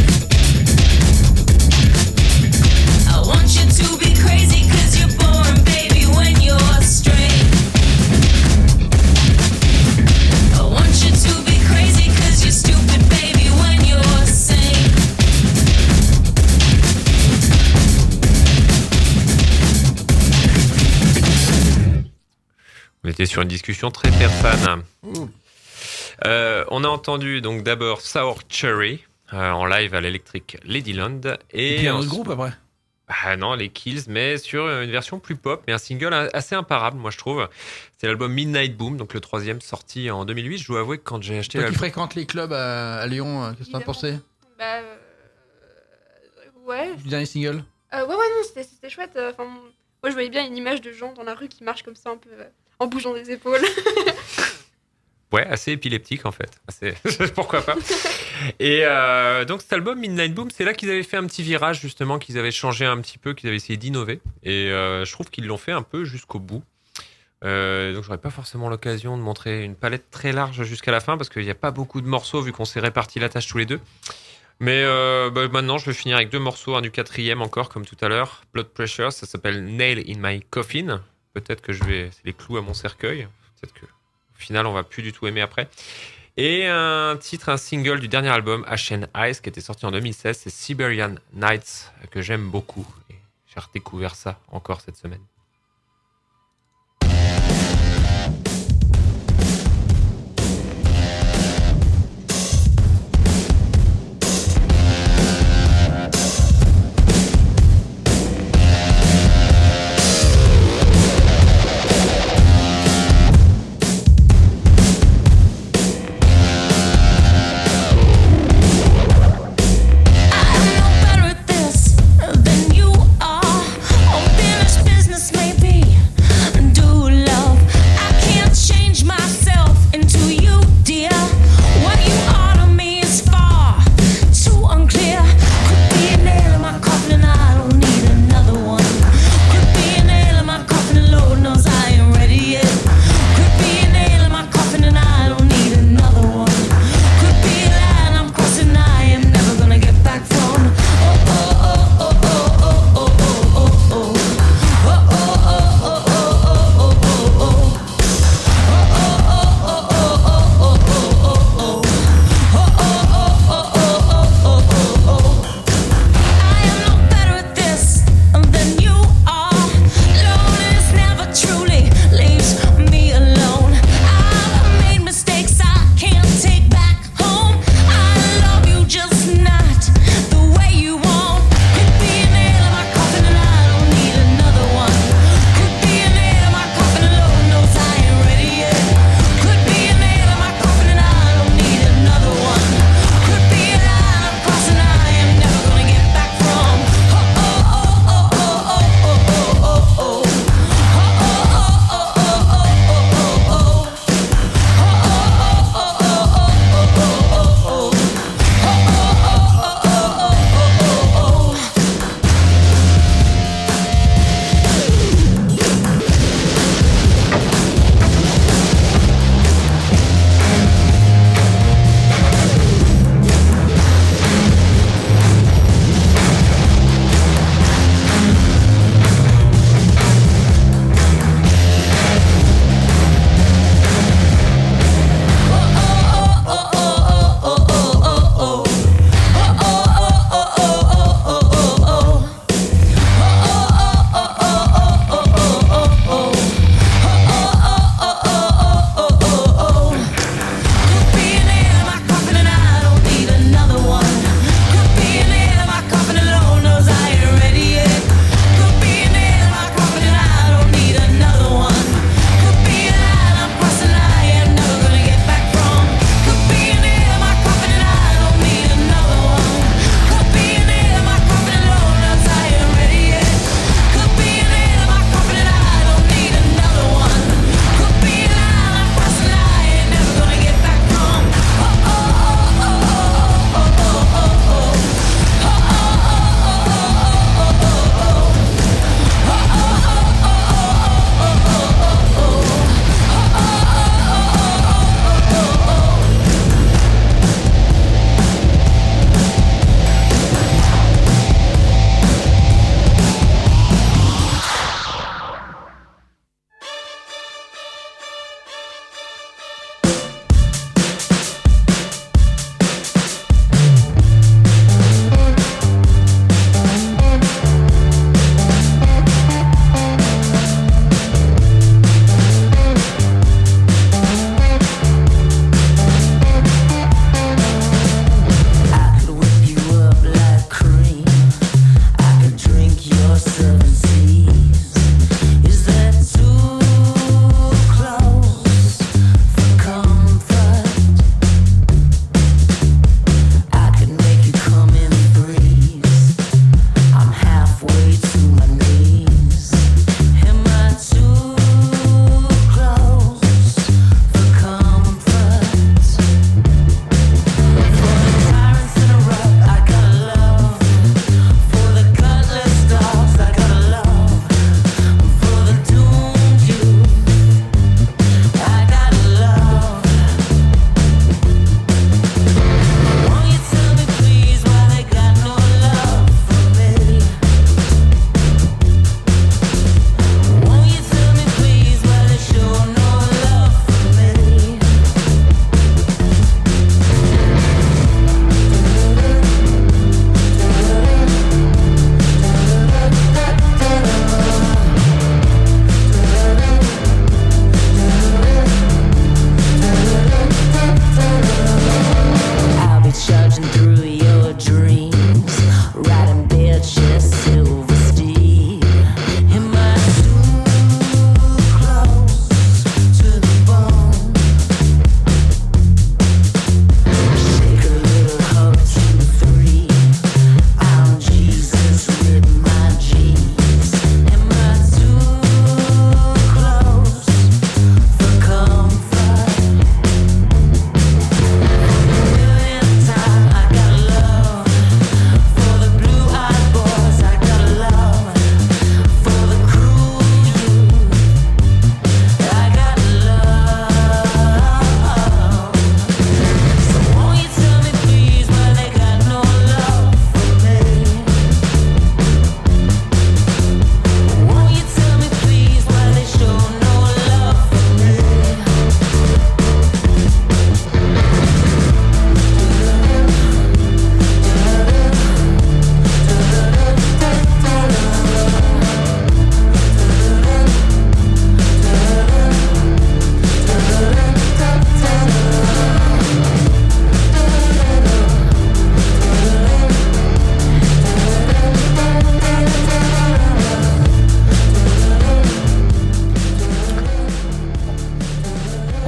I want you to be crazy 'cause you're born, baby, when you're straight. I want you to be crazy 'cause you're stupid, baby, when you're sane. On était sur une discussion très persane. Euh, on a entendu donc d'abord Sour Cherry euh, en live à l'Electric Ladyland et, Et puis un autre ensuite- groupe après. Ah non, les Kills, mais sur une version plus pop, mais un single assez imparable, moi je trouve. C'est l'album Midnight Boom, donc le troisième sorti en deux mille huit. Je dois avouer que quand j'ai acheté Toi qui l'album, fréquentes les clubs à, à Lyon, euh, qu'est-ce que t'en as pensé Bah. euh, Ouais. du dernier single? Euh, ouais, ouais, non, c'était, c'était chouette. euh, Enfin, moi, je voyais bien une image de gens dans la rue qui marchent comme ça, un peu euh, en bougeant des épaules. ouais, assez épileptique en fait. Assez... Pourquoi pas. Et euh, donc cet album Midnight Boom, c'est là qu'ils avaient fait un petit virage justement, qu'ils avaient changé un petit peu, qu'ils avaient essayé d'innover. Et euh, je trouve qu'ils l'ont fait un peu jusqu'au bout. Euh, donc j'aurais pas forcément l'occasion de montrer une palette très large jusqu'à la fin parce qu'il n'y a pas beaucoup de morceaux vu qu'on s'est réparti la tâche tous les deux. Mais euh, bah, maintenant je vais finir avec deux morceaux, un du quatrième encore comme tout à l'heure. Blood Pressure, ça s'appelle Nail in My Coffin. Peut-être que je vais, c'est les clous à mon cercueil. Peut-être que au final on va plus du tout aimer après. Et un titre, un single du dernier album Ashen Eyes qui était sorti en deux mille seize, c'est Siberian Nights que j'aime beaucoup. Et j'ai redécouvert ça encore cette semaine. Better at this than you are. Unfinished business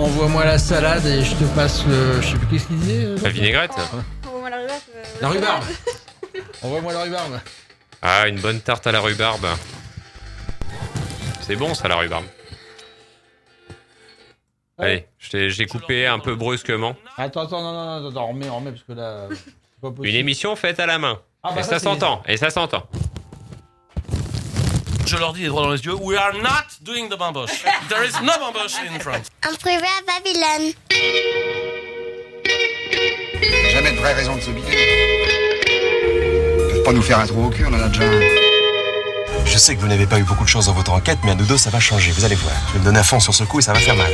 envoie-moi la salade et je te passe le... Je sais plus qu'est-ce qu'il disait. euh, La vinaigrette. Envoie-moi la rhubarbe. euh, La rhubarbe. Envoie-moi la rhubarbe. Ah, une bonne tarte à la rhubarbe. C'est bon ça, la rhubarbe. Allez, je t'ai- j'ai coupé un peu brusquement. Attends, attends, non, non, non, attends, remets, remets, parce que là, c'est pas possible. Une émission faite à la main. Ah bah et ça, ça c'est s'entend, et ça s'entend. Je leur dis les droits dans les yeux. We are not doing the bamboche. There is no bamboche in France. En privé à Babylone. Jamais de vraie raison de s'habiller. Ils peuvent pas nous faire un trou au cul, on en a déjà un. Je sais que vous n'avez pas eu beaucoup de chance dans votre enquête, mais à nous deux, ça va changer. Vous allez voir. Je vais me donner à fond sur ce coup et ça va faire mal.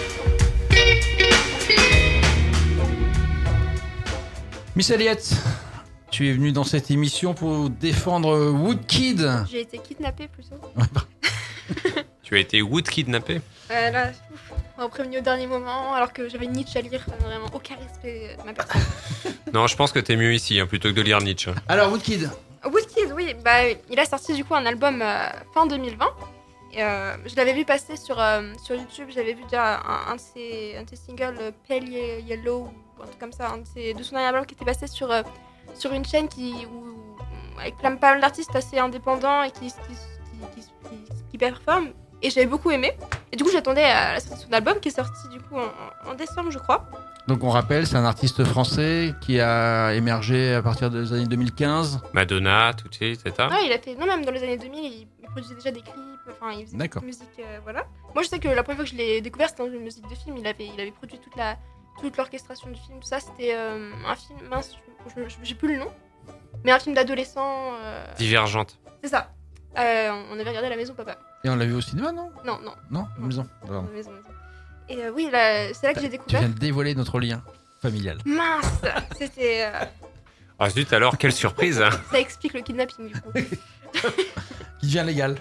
Miss Elliott, tu es venue dans cette émission pour défendre Woodkid. J'ai été kidnappée plutôt. Tu as été Wood kidnappé. Euh, là, ouf, on m'a prévenu au dernier moment alors que j'avais Nietzsche à lire. Enfin, vraiment aucun respect de ma personne. Non, je pense que t'es mieux ici, hein, plutôt que de lire Nietzsche. Alors, Woodkid. Woodkid, oui, bah, il a sorti du coup un album euh, fin deux mille vingt. Et, euh, je l'avais vu passer sur, euh, sur YouTube, j'avais vu déjà un, un, de, ses, un de ses singles, euh, Pale Yellow, ou un truc comme ça, un de, ses, de son dernier album qui était passé sur, euh, sur une chaîne qui, où, avec plein pas mal d'artistes assez indépendants et qui, qui, qui, qui, qui performent. Et j'avais beaucoup aimé. Et du coup, j'attendais à la sortie de son album qui est sorti du coup en, en décembre, je crois. Donc, on rappelle, c'est un artiste français qui a émergé à partir des années deux mille quinze. Madonna, tout de suite, c'est ça. Ouais, il a fait, non, même dans les années deux mille, il, il produisait déjà des clips, enfin, il faisait de la musique, euh, voilà. Moi, je sais que la première fois que je l'ai découvert, c'était dans une musique de film. Il avait, il avait produit toute la, toute l'orchestration du film, tout ça. C'était euh, un film, mince, je, je, j'ai plus le nom, mais un film d'adolescent. Euh... Divergente. C'est ça. Euh, on avait regardé à la maison, papa. Et on l'a vu au cinéma, non? Non, non. Non, à la maison. À la maison, maison. Et euh, oui, là, c'est là que j'ai Tu découvert. viens de dévoiler notre lien familial. Mince, c'était. Euh... Ah zut, alors, quelle surprise. Hein. Ça explique le kidnapping, du coup. Qui devient légal.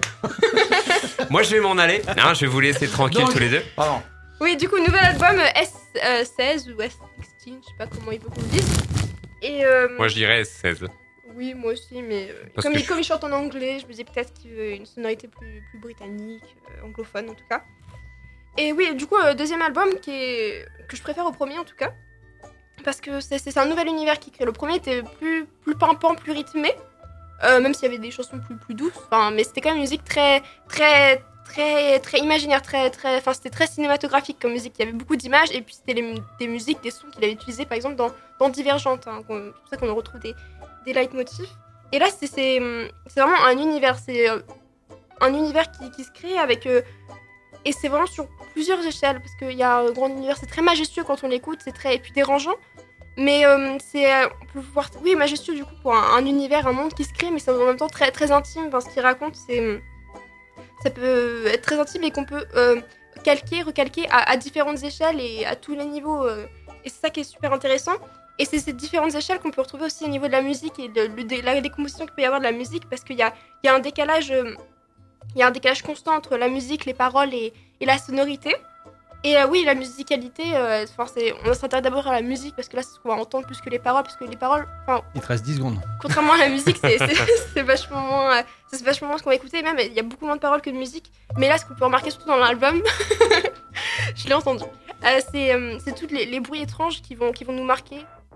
Moi, je vais m'en aller. Hein, je vais vous laisser tranquille Donc, tous les deux. Pardon. Oui, du coup, nouvel album S seize ou S seize, je sais pas comment il faut qu'on le dise. Et euh... Moi, je dirais S seize. Oui, moi aussi, mais euh, Parce comme, que il, je- comme il chante en anglais, je me disais peut-être qu'il veut une sonorité plus, plus britannique, euh, anglophone en tout cas. Et oui, du coup, euh, deuxième album qui est... que je préfère au premier en tout cas. Parce que c'est, c'est un nouvel univers qui crée. Le premier était plus, plus pimpant, plus rythmé, euh, même s'il y avait des chansons plus, plus douces. Enfin, mais c'était quand même une musique très, très, très, très imaginaire, très, très, enfin, c'était très cinématographique comme musique. Il y avait beaucoup d'images et puis c'était les, des musiques, des sons qu'il avait utilisés par exemple dans, dans Divergente. Hein, qu'on- c'est pour ça qu'on retrouve des, des leitmotifs. Et là, c'est, c'est, c'est vraiment un univers. C'est euh, un univers qui, qui se crée avec. Euh, et c'est vraiment sur plusieurs échelles parce qu'il y a un grand univers. C'est très majestueux quand on l'écoute, c'est très. Et puis dérangeant. Mais euh, c'est. euh, on peut voir. Oui, majestueux du coup pour un, un univers, un monde qui se crée, mais c'est en même temps très, très intime. Enfin, ce qu'il raconte, c'est. Ça peut être très intime et qu'on peut euh, calquer, recalquer à, à différentes échelles et à tous les niveaux. euh, et c'est ça qui est super intéressant. Et c'est ces différentes échelles qu'on peut retrouver aussi au niveau de la musique et de, le- de la décomposition qu'il peut y avoir de la musique parce qu'il y a, il y a un décalage, euh, il y a un décalage constant entre la musique, les paroles et, et la sonorité. Et euh, oui, la musicalité, euh, enfin, c'est, on s'intéresse d'abord à la musique parce que là, c'est ce qu'on va entendre plus que les paroles parce que les paroles, enfin, Il te reste dix secondes. contrairement à la musique, c'est, c'est, c'est vachement moins, euh, c'est vachement moins ce qu'on va écouter. Même, il y a beaucoup moins de paroles que de musique. Mais là, ce qu'on peut remarquer surtout dans l'album, je l'ai entendu, euh, c'est, euh, c'est tous les, les bruits étranges qui vont, qui vont nous marquer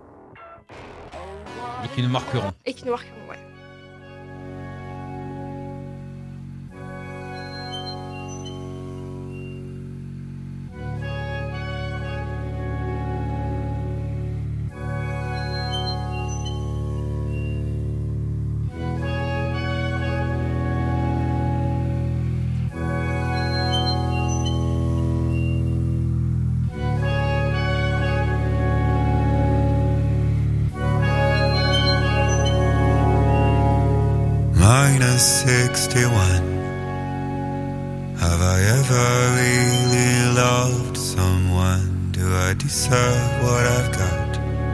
Et qui nous marqueront. et qui nous marqueront, ouais. Minus sixty-one. Have I ever really loved someone? Do I deserve what I've got?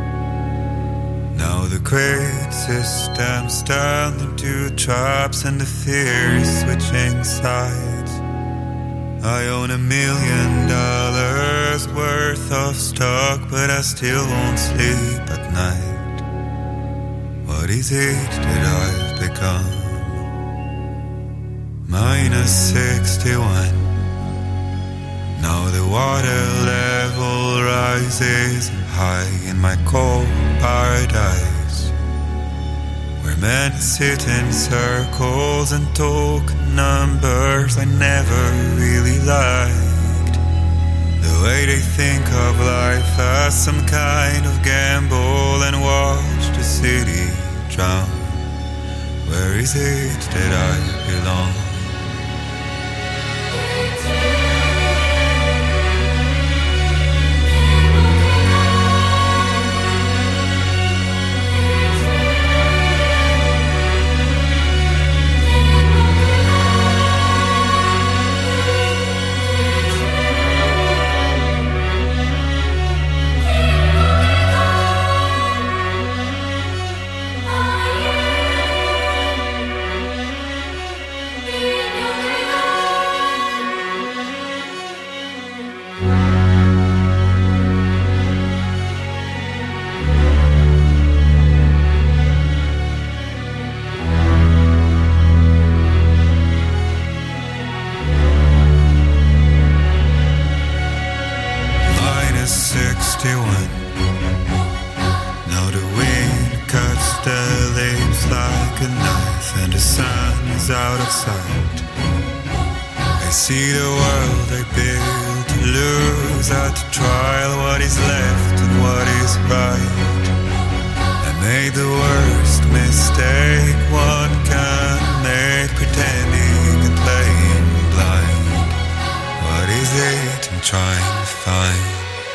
Now the great system turned into traps and the fear is switching sides. I own a million dollars worth of stock, but I still won't sleep at night. What is it that I've become? Minus sixty-one. Now the water level rises high in my cold paradise, where men sit in circles and talk numbers I never really liked. The way they think of life as some kind of gamble and watch the city drown. Where is it that I belong? sixty-one. Now the wind cuts the leaves like a knife, and the sun is out of sight. I see the world I built to lose at the trial, what is left and what is right. I made the worst mistake one can make, pretending and playing blind. What is it I'm trying to find?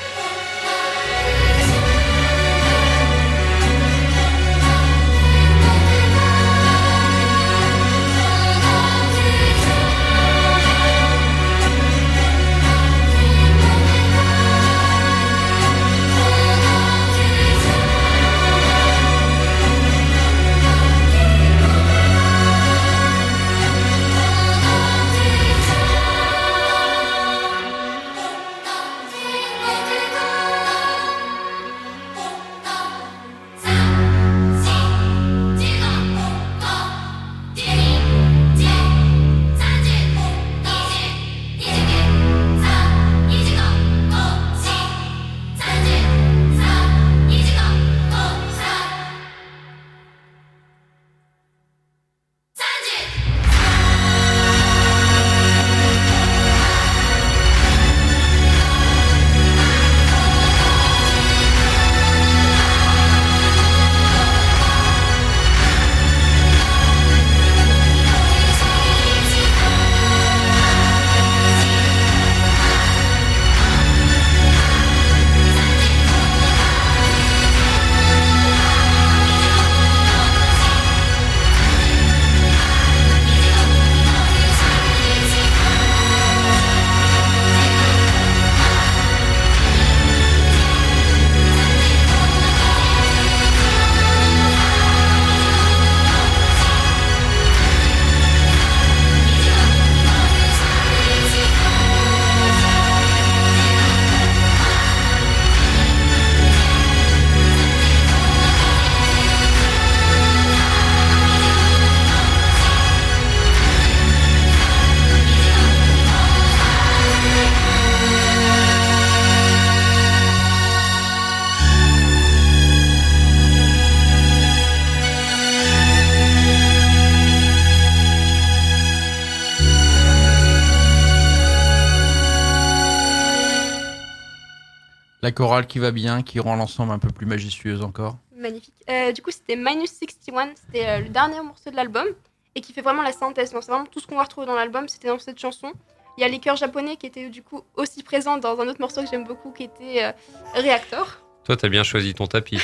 La chorale qui va bien, qui rend l'ensemble un peu plus majestueuse encore. Magnifique. Euh, du coup, c'était Minus soixante et un, c'était euh, le dernier morceau de l'album et qui fait vraiment la synthèse. Donc, c'est vraiment tout ce qu'on va retrouver dans l'album, c'était dans cette chanson. Il y a les chœurs japonais qui étaient du coup aussi présents dans un autre morceau que j'aime beaucoup qui était euh, Reactor. Toi, t'as bien choisi ton tapis.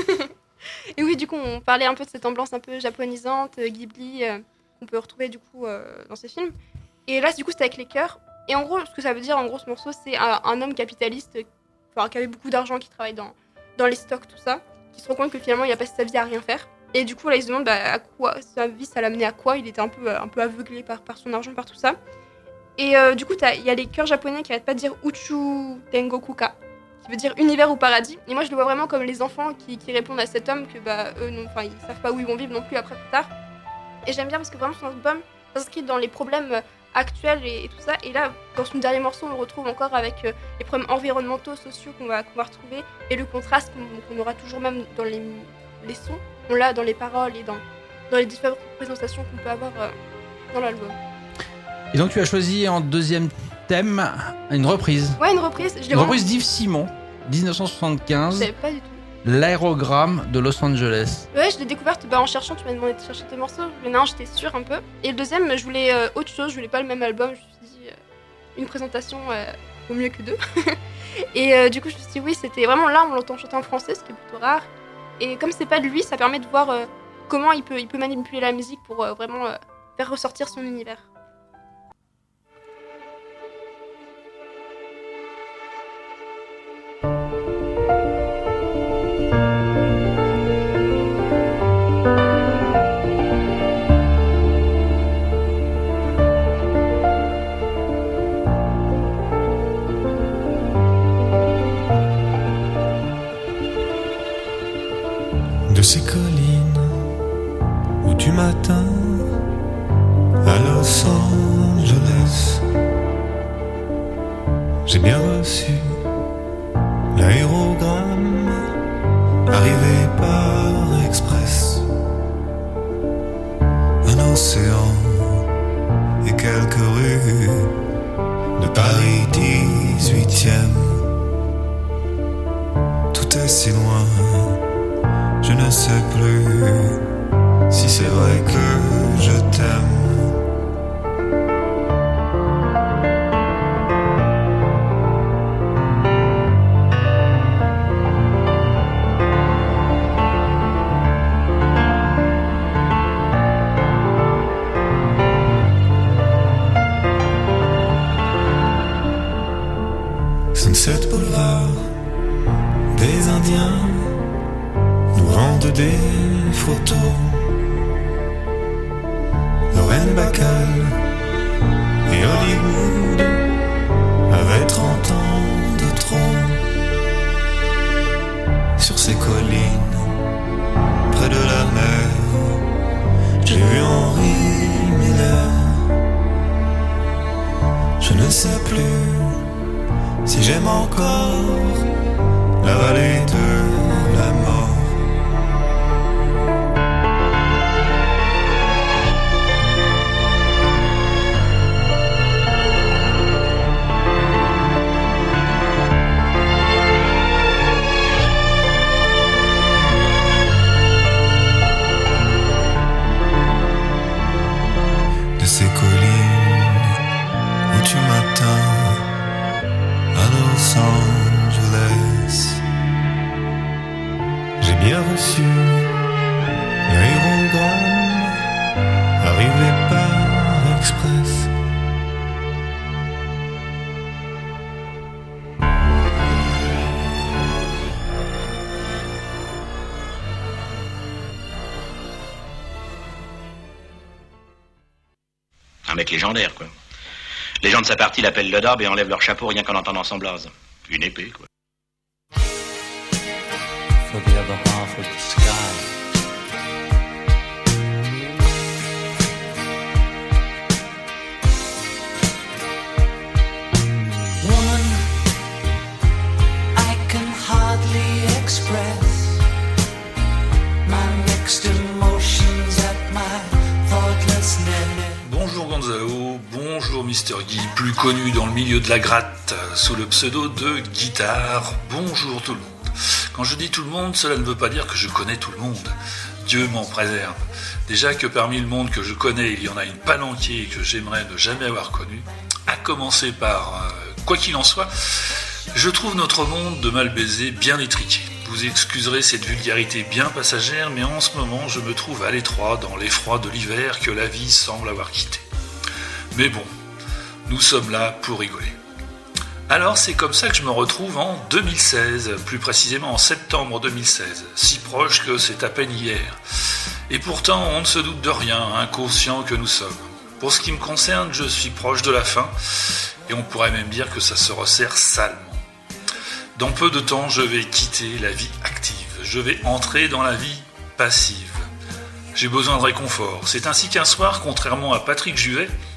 Et oui, du coup, on parlait un peu de cette ambiance un peu japonisante, euh, Ghibli, euh, qu'on peut retrouver du coup euh, dans ces films. Et là, du coup, c'était avec les chœurs. Et en gros, ce que ça veut dire, en gros, ce morceau, c'est un, un homme capitaliste Enfin, qui avait beaucoup d'argent, qui travaille dans, dans les stocks, tout ça, qui se rend compte que finalement il a passé sa vie à rien faire. Et du coup là il se demande bah, à quoi sa vie ça l'a mené à quoi. Il était un peu, un peu aveuglé par, par son argent, par tout ça. Et euh, du coup il y a les chœurs japonais qui arrêtent pas de dire Uchu Tengokuka, qui veut dire univers ou paradis. Et moi je le vois vraiment comme les enfants qui, qui répondent à cet homme que bah eux non, enfin ils savent pas où ils vont vivre non plus après plus tard. Et j'aime bien parce que vraiment son album s'inscrit dans les problèmes actuel et, et tout ça. Et là, dans son dernier morceau, on le retrouve encore avec euh, les problèmes environnementaux, sociaux qu'on va, qu'on va retrouver et le contraste qu'on, qu'on aura toujours même dans les, les sons. On l'a dans les paroles et dans, dans les différentes présentations qu'on peut avoir euh, dans l'album. Et donc tu as choisi en deuxième thème une reprise. Ouais, une reprise. Je l'ai une vraiment... reprise d'Yves Simon, dix-neuf cent soixante-quinze. Je savais pas du tout. L'aérogramme de Los Angeles. Ouais, je l'ai découverte bah, en cherchant, tu m'as demandé de chercher tes morceaux. Le un, j'étais sûre un peu. Et le deuxième, je voulais euh, autre chose, je voulais pas le même album. Je me suis dit, euh, une présentation euh, vaut mieux que deux. Et euh, du coup, je me suis dit, oui, c'était vraiment là, on l'entend chanter en français, ce qui est plutôt rare. Et comme c'est pas de lui, ça permet de voir euh, comment il peut, il peut manipuler la musique pour euh, vraiment euh, faire ressortir son univers. De ces collines où tu m'atteins à Los Angeles, j'ai bien reçu l'aérogramme arrivé par express. Un océan et quelques rues de Paris dix-huitième. Tout est si loin, je ne sais plus si c'est vrai que je t'aime. Sunset Boulevard, des Indiens nous rendent des photos. Lorraine Bacall et Hollywood avaient trente ans de trop. Sur ces collines, près de la mer, j'ai vu Henri Miller. Je ne sais plus si j'aime encore la vallée de la mort. De ces collines où tu m'atteins à Los Angeles, j'ai bien reçu l'aérogramme arrivé par express. Un mec légendaire, quoi. Les gens de sa partie l'appellent le Dab et enlèvent leur chapeau rien qu'en entendant son blaze. Une épée, quoi. For the other half of the sky. Woman, I can hardly express my mixed emotions at my thoughtlessness. Bonjour Gonzalo, bonjour Mister Guy, plus connu dans le milieu de la gratte sous le pseudo de Guitare. Bonjour tout le monde. Quand je dis tout le monde, cela ne veut pas dire que je connais tout le monde. Dieu m'en préserve. Déjà que parmi le monde que je connais, il y en a une palanquée que j'aimerais ne jamais avoir connue. À commencer par, euh, quoi qu'il en soit, je trouve notre monde de mal baisé bien étriqué. Vous excuserez cette vulgarité bien passagère, mais en ce moment, je me trouve à l'étroit dans l'effroi de l'hiver que la vie semble avoir quitté. Mais bon, nous sommes là pour rigoler. Alors c'est comme ça que je me retrouve en deux mille seize, plus précisément en septembre deux mille seize, si proche que c'est à peine hier. Et pourtant, on ne se doute de rien, inconscient que nous sommes. Pour ce qui me concerne, je suis proche de la fin, et on pourrait même dire que ça se resserre salement. Dans peu de temps, je vais quitter la vie active. Je vais entrer dans la vie passive. J'ai besoin de réconfort. C'est ainsi qu'un soir, contrairement à Patrick Juvet,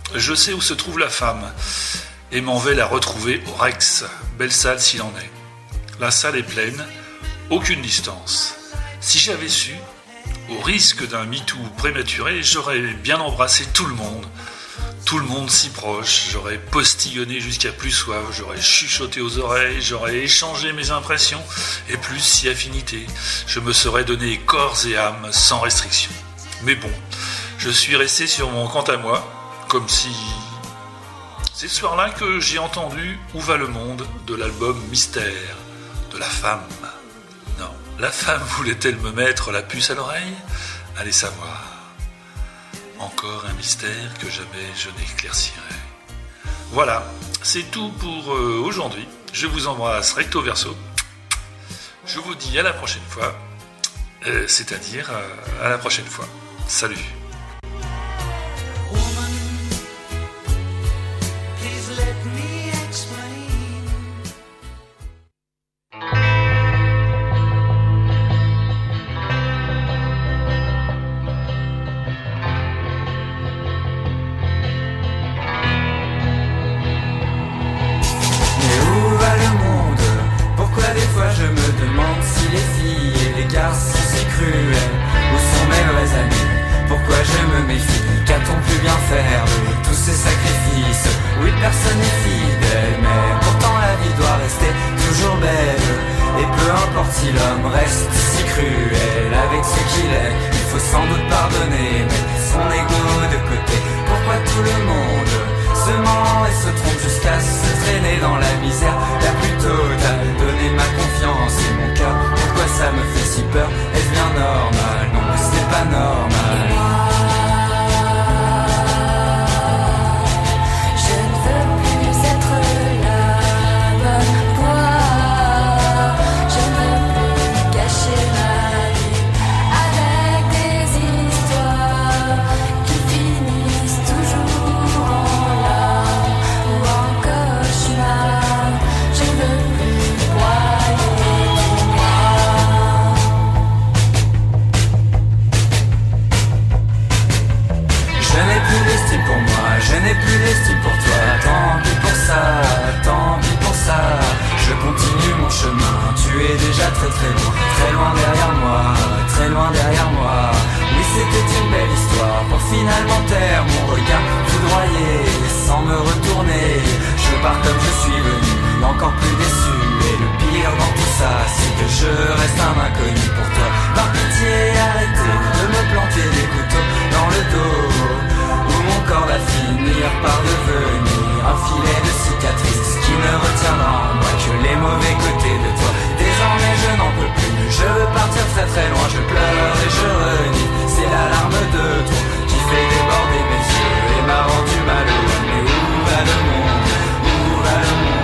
Je sais où se trouve la femme et m'en vais la retrouver au Rex. Belle salle s'il en est. La salle est pleine, aucune distance. Si j'avais su, au risque d'un MeToo prématuré, j'aurais bien embrassé tout le monde. Tout le monde si proche, j'aurais postillonné jusqu'à plus soif, j'aurais chuchoté aux oreilles, j'aurais échangé mes impressions, et plus si affinité, je me serais donné corps et âme sans restriction. Mais bon, je suis resté sur mon quant à moi, comme si... C'est ce soir-là que j'ai entendu Où va le monde de l'album Mystère de la femme. Non, la femme voulait-elle me mettre la puce à l'oreille ? Allez savoir. Encore un mystère que jamais je n'éclaircirai. Voilà, c'est tout pour euh, aujourd'hui. Je vous embrasse recto verso. Je vous dis à la prochaine fois. Euh, c'est-à-dire euh, à la prochaine fois. Salut. Si l'homme reste si cruel avec ce qu'il est, il faut sans doute pardonner, mettre son ego de côté. Pourquoi tout le monde se ment et se trompe jusqu'à se traîner dans la misère? Là plutôt t'as donné ma confiance et mon cœur. Pourquoi ça me fait si peur? Est-ce bien normal? Non, ce n'est pas normal. Je n'ai plus d'estime pour toi, tant pis pour ça, tant pis pour ça. Je continue mon chemin, tu es déjà très très loin, très loin derrière moi, très loin derrière moi. Oui, c'était une belle histoire pour finalement taire mon regard foudroyé, sans me retourner. Je pars comme je suis venu, encore plus déçu. Et le pire dans tout ça, c'est que je reste un inconnu pour toi. Par pitié, arrêtez de me planter des couteaux dans le dos. Mon corps va finir par devenir un filet de cicatrices qui ne retiendra en moi que les mauvais côtés de toi. Désormais je n'en peux plus, je veux partir très très loin. Je pleure et je renie, c'est l'alarme de trop qui fait déborder mes yeux et m'a rendu malheureux. Mais où va le monde? Où va le monde?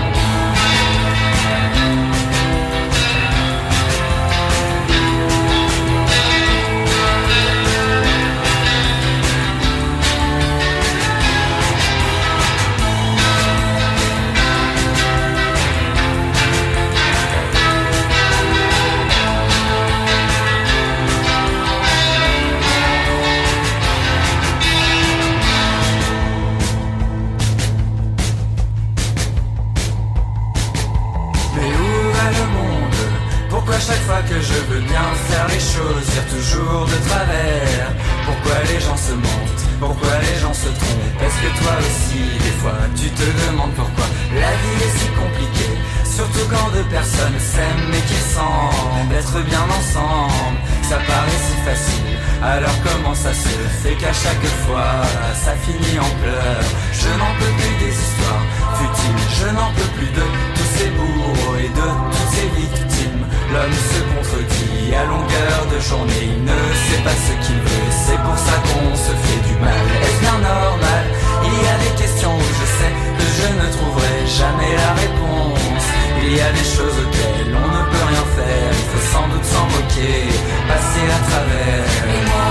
Chaque fois que je veux bien faire les choses, dire toujours de travers. Pourquoi les gens se mentent? Pourquoi les gens se trompent? Est-ce que toi aussi, des fois, tu te demandes pourquoi la vie est si compliquée? Surtout quand deux personnes s'aiment et qui semblent être bien ensemble. Ça paraît si facile, alors comment ça se fait qu'à chaque fois, ça finit en pleurs? Je n'en peux plus des histoires futiles, je n'en peux plus de tous ces bourreaux et de toutes ces victimes. L'homme se contredit à longueur de journée, il ne sait pas ce qu'il veut, c'est pour ça qu'on se fait du mal. Est-ce bien normal? Il y a des questions où je sais que je ne trouverai jamais la réponse. Il y a des choses auxquelles on ne peut rien faire, il faut sans doute s'en moquer, passer à travers. Et moi,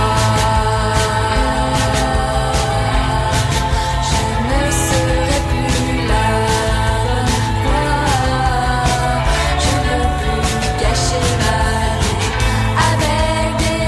je ne serai plus la bonne voix. Je ne veux plus cacher ma vie avec des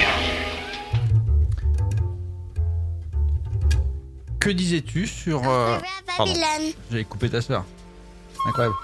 Que disais-tu sur... Euh... Pardon, Babylone. j'avais coupé ta sœur. Incroyable.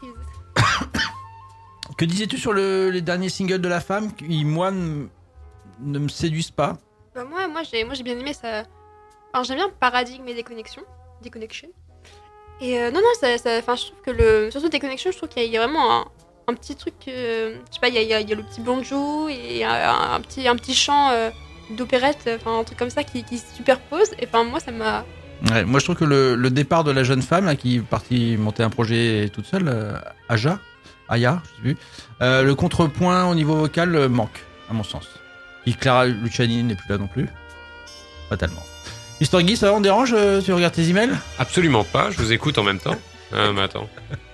Que disais-tu sur le, les derniers singles de la femme qui, moi, n- ne me séduisent pas? Bah, moi, moi, j'ai, moi, j'ai bien aimé ça. Enfin, j'aime bien Paradigme et Déconnexion. Déconnexion. Et euh, non, non, ça, ça, enfin, je trouve que le. Surtout Déconnexion, je trouve qu'il y a, il y a vraiment un, un petit truc. Euh, je sais pas, il y a, il y a, il y a le petit banjo et un, un, petit, un petit chant euh, d'opérette, enfin, un truc comme ça qui, qui se superpose. Et enfin, moi, ça m'a. Ouais, moi, je trouve que le, le départ de la jeune femme là, qui est partie monter un projet toute seule, euh, Aja, Aya, je sais plus, euh, le contrepoint au niveau vocal euh, manque, à mon sens. Et Clara Luciani n'est plus là non plus. Pas tellement. Mister Guy, ça va, on dérange euh, Tu regardes tes emails? Absolument pas, je vous écoute en même temps. Ah, mais attends.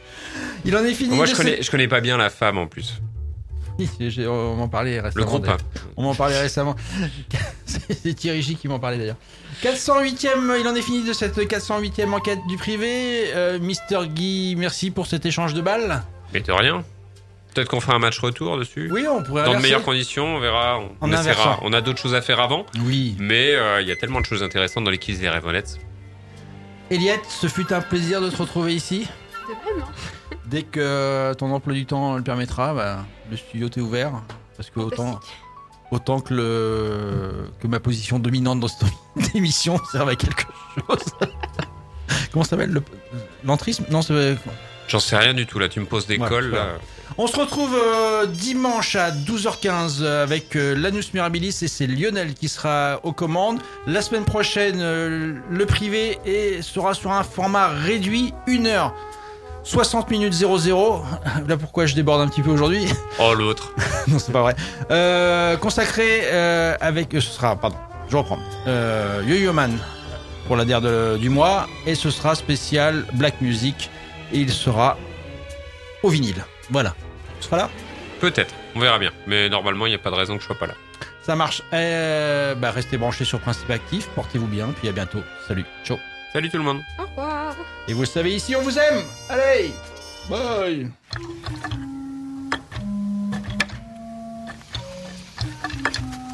Il en est fini. Moi, de je ce- connais, je connais pas bien la femme en plus. J'ai- On m'en parlait récemment. Le groupe, d'ailleurs. hein. On m'en parlait récemment. C'est Thierry J qui m'en parlait d'ailleurs. quatre cent huitième, il en est fini de cette quatre cent huitième enquête du privé. Euh, Mister Guy, merci pour cet échange de balles. Mais de rien. Peut-être qu'on fera un match retour dessus. Oui, on pourrait Dans de inverser. meilleures conditions, on verra. On, En essaiera. inversant. On a d'autres choses à faire avant. Oui. Mais euh, il y a tellement de choses intéressantes dans les Kiss des Rêvonettes. Eliette, ce fut un plaisir de te retrouver ici. De même, hein. Dès que ton emploi du temps le permettra, bah, le studio t'est ouvert. Parce que autant, autant que, le, que ma position dominante dans cette émission serve à quelque chose. Comment ça s'appelle le, L'entrisme Non, c'est... J'en sais rien du tout là, tu me poses des Ouais, cols voilà. là. On se retrouve euh, dimanche à douze heures quinze avec euh, l'Anus Mirabilis et c'est Lionel qui sera aux commandes. La semaine prochaine, euh, le privé et sera sur un format réduit, une heure soixante minutes zéro zéro. Là pourquoi je déborde un petit peu aujourd'hui. Oh l'autre. Non, c'est pas vrai. Euh, consacré euh, avec... euh, ce sera... Pardon, je reprends. Euh, Yo-Yo Man pour la D R de- du mois et ce sera spécial Black Music et il sera au vinyle. Voilà. Tu seras là? Peut-être, on verra bien. Mais normalement, il n'y a pas de raison que je sois pas là. Ça marche. Euh, bah, restez branchés sur Principe Actif. Portez-vous bien. Puis à bientôt. Salut. Ciao. Salut tout le monde. Au revoir. Et vous le savez, ici, on vous aime. Allez. Bye.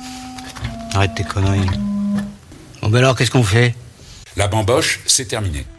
Arrête tes conneries. Bon ben alors, qu'est-ce qu'on fait? La bamboche, c'est terminé.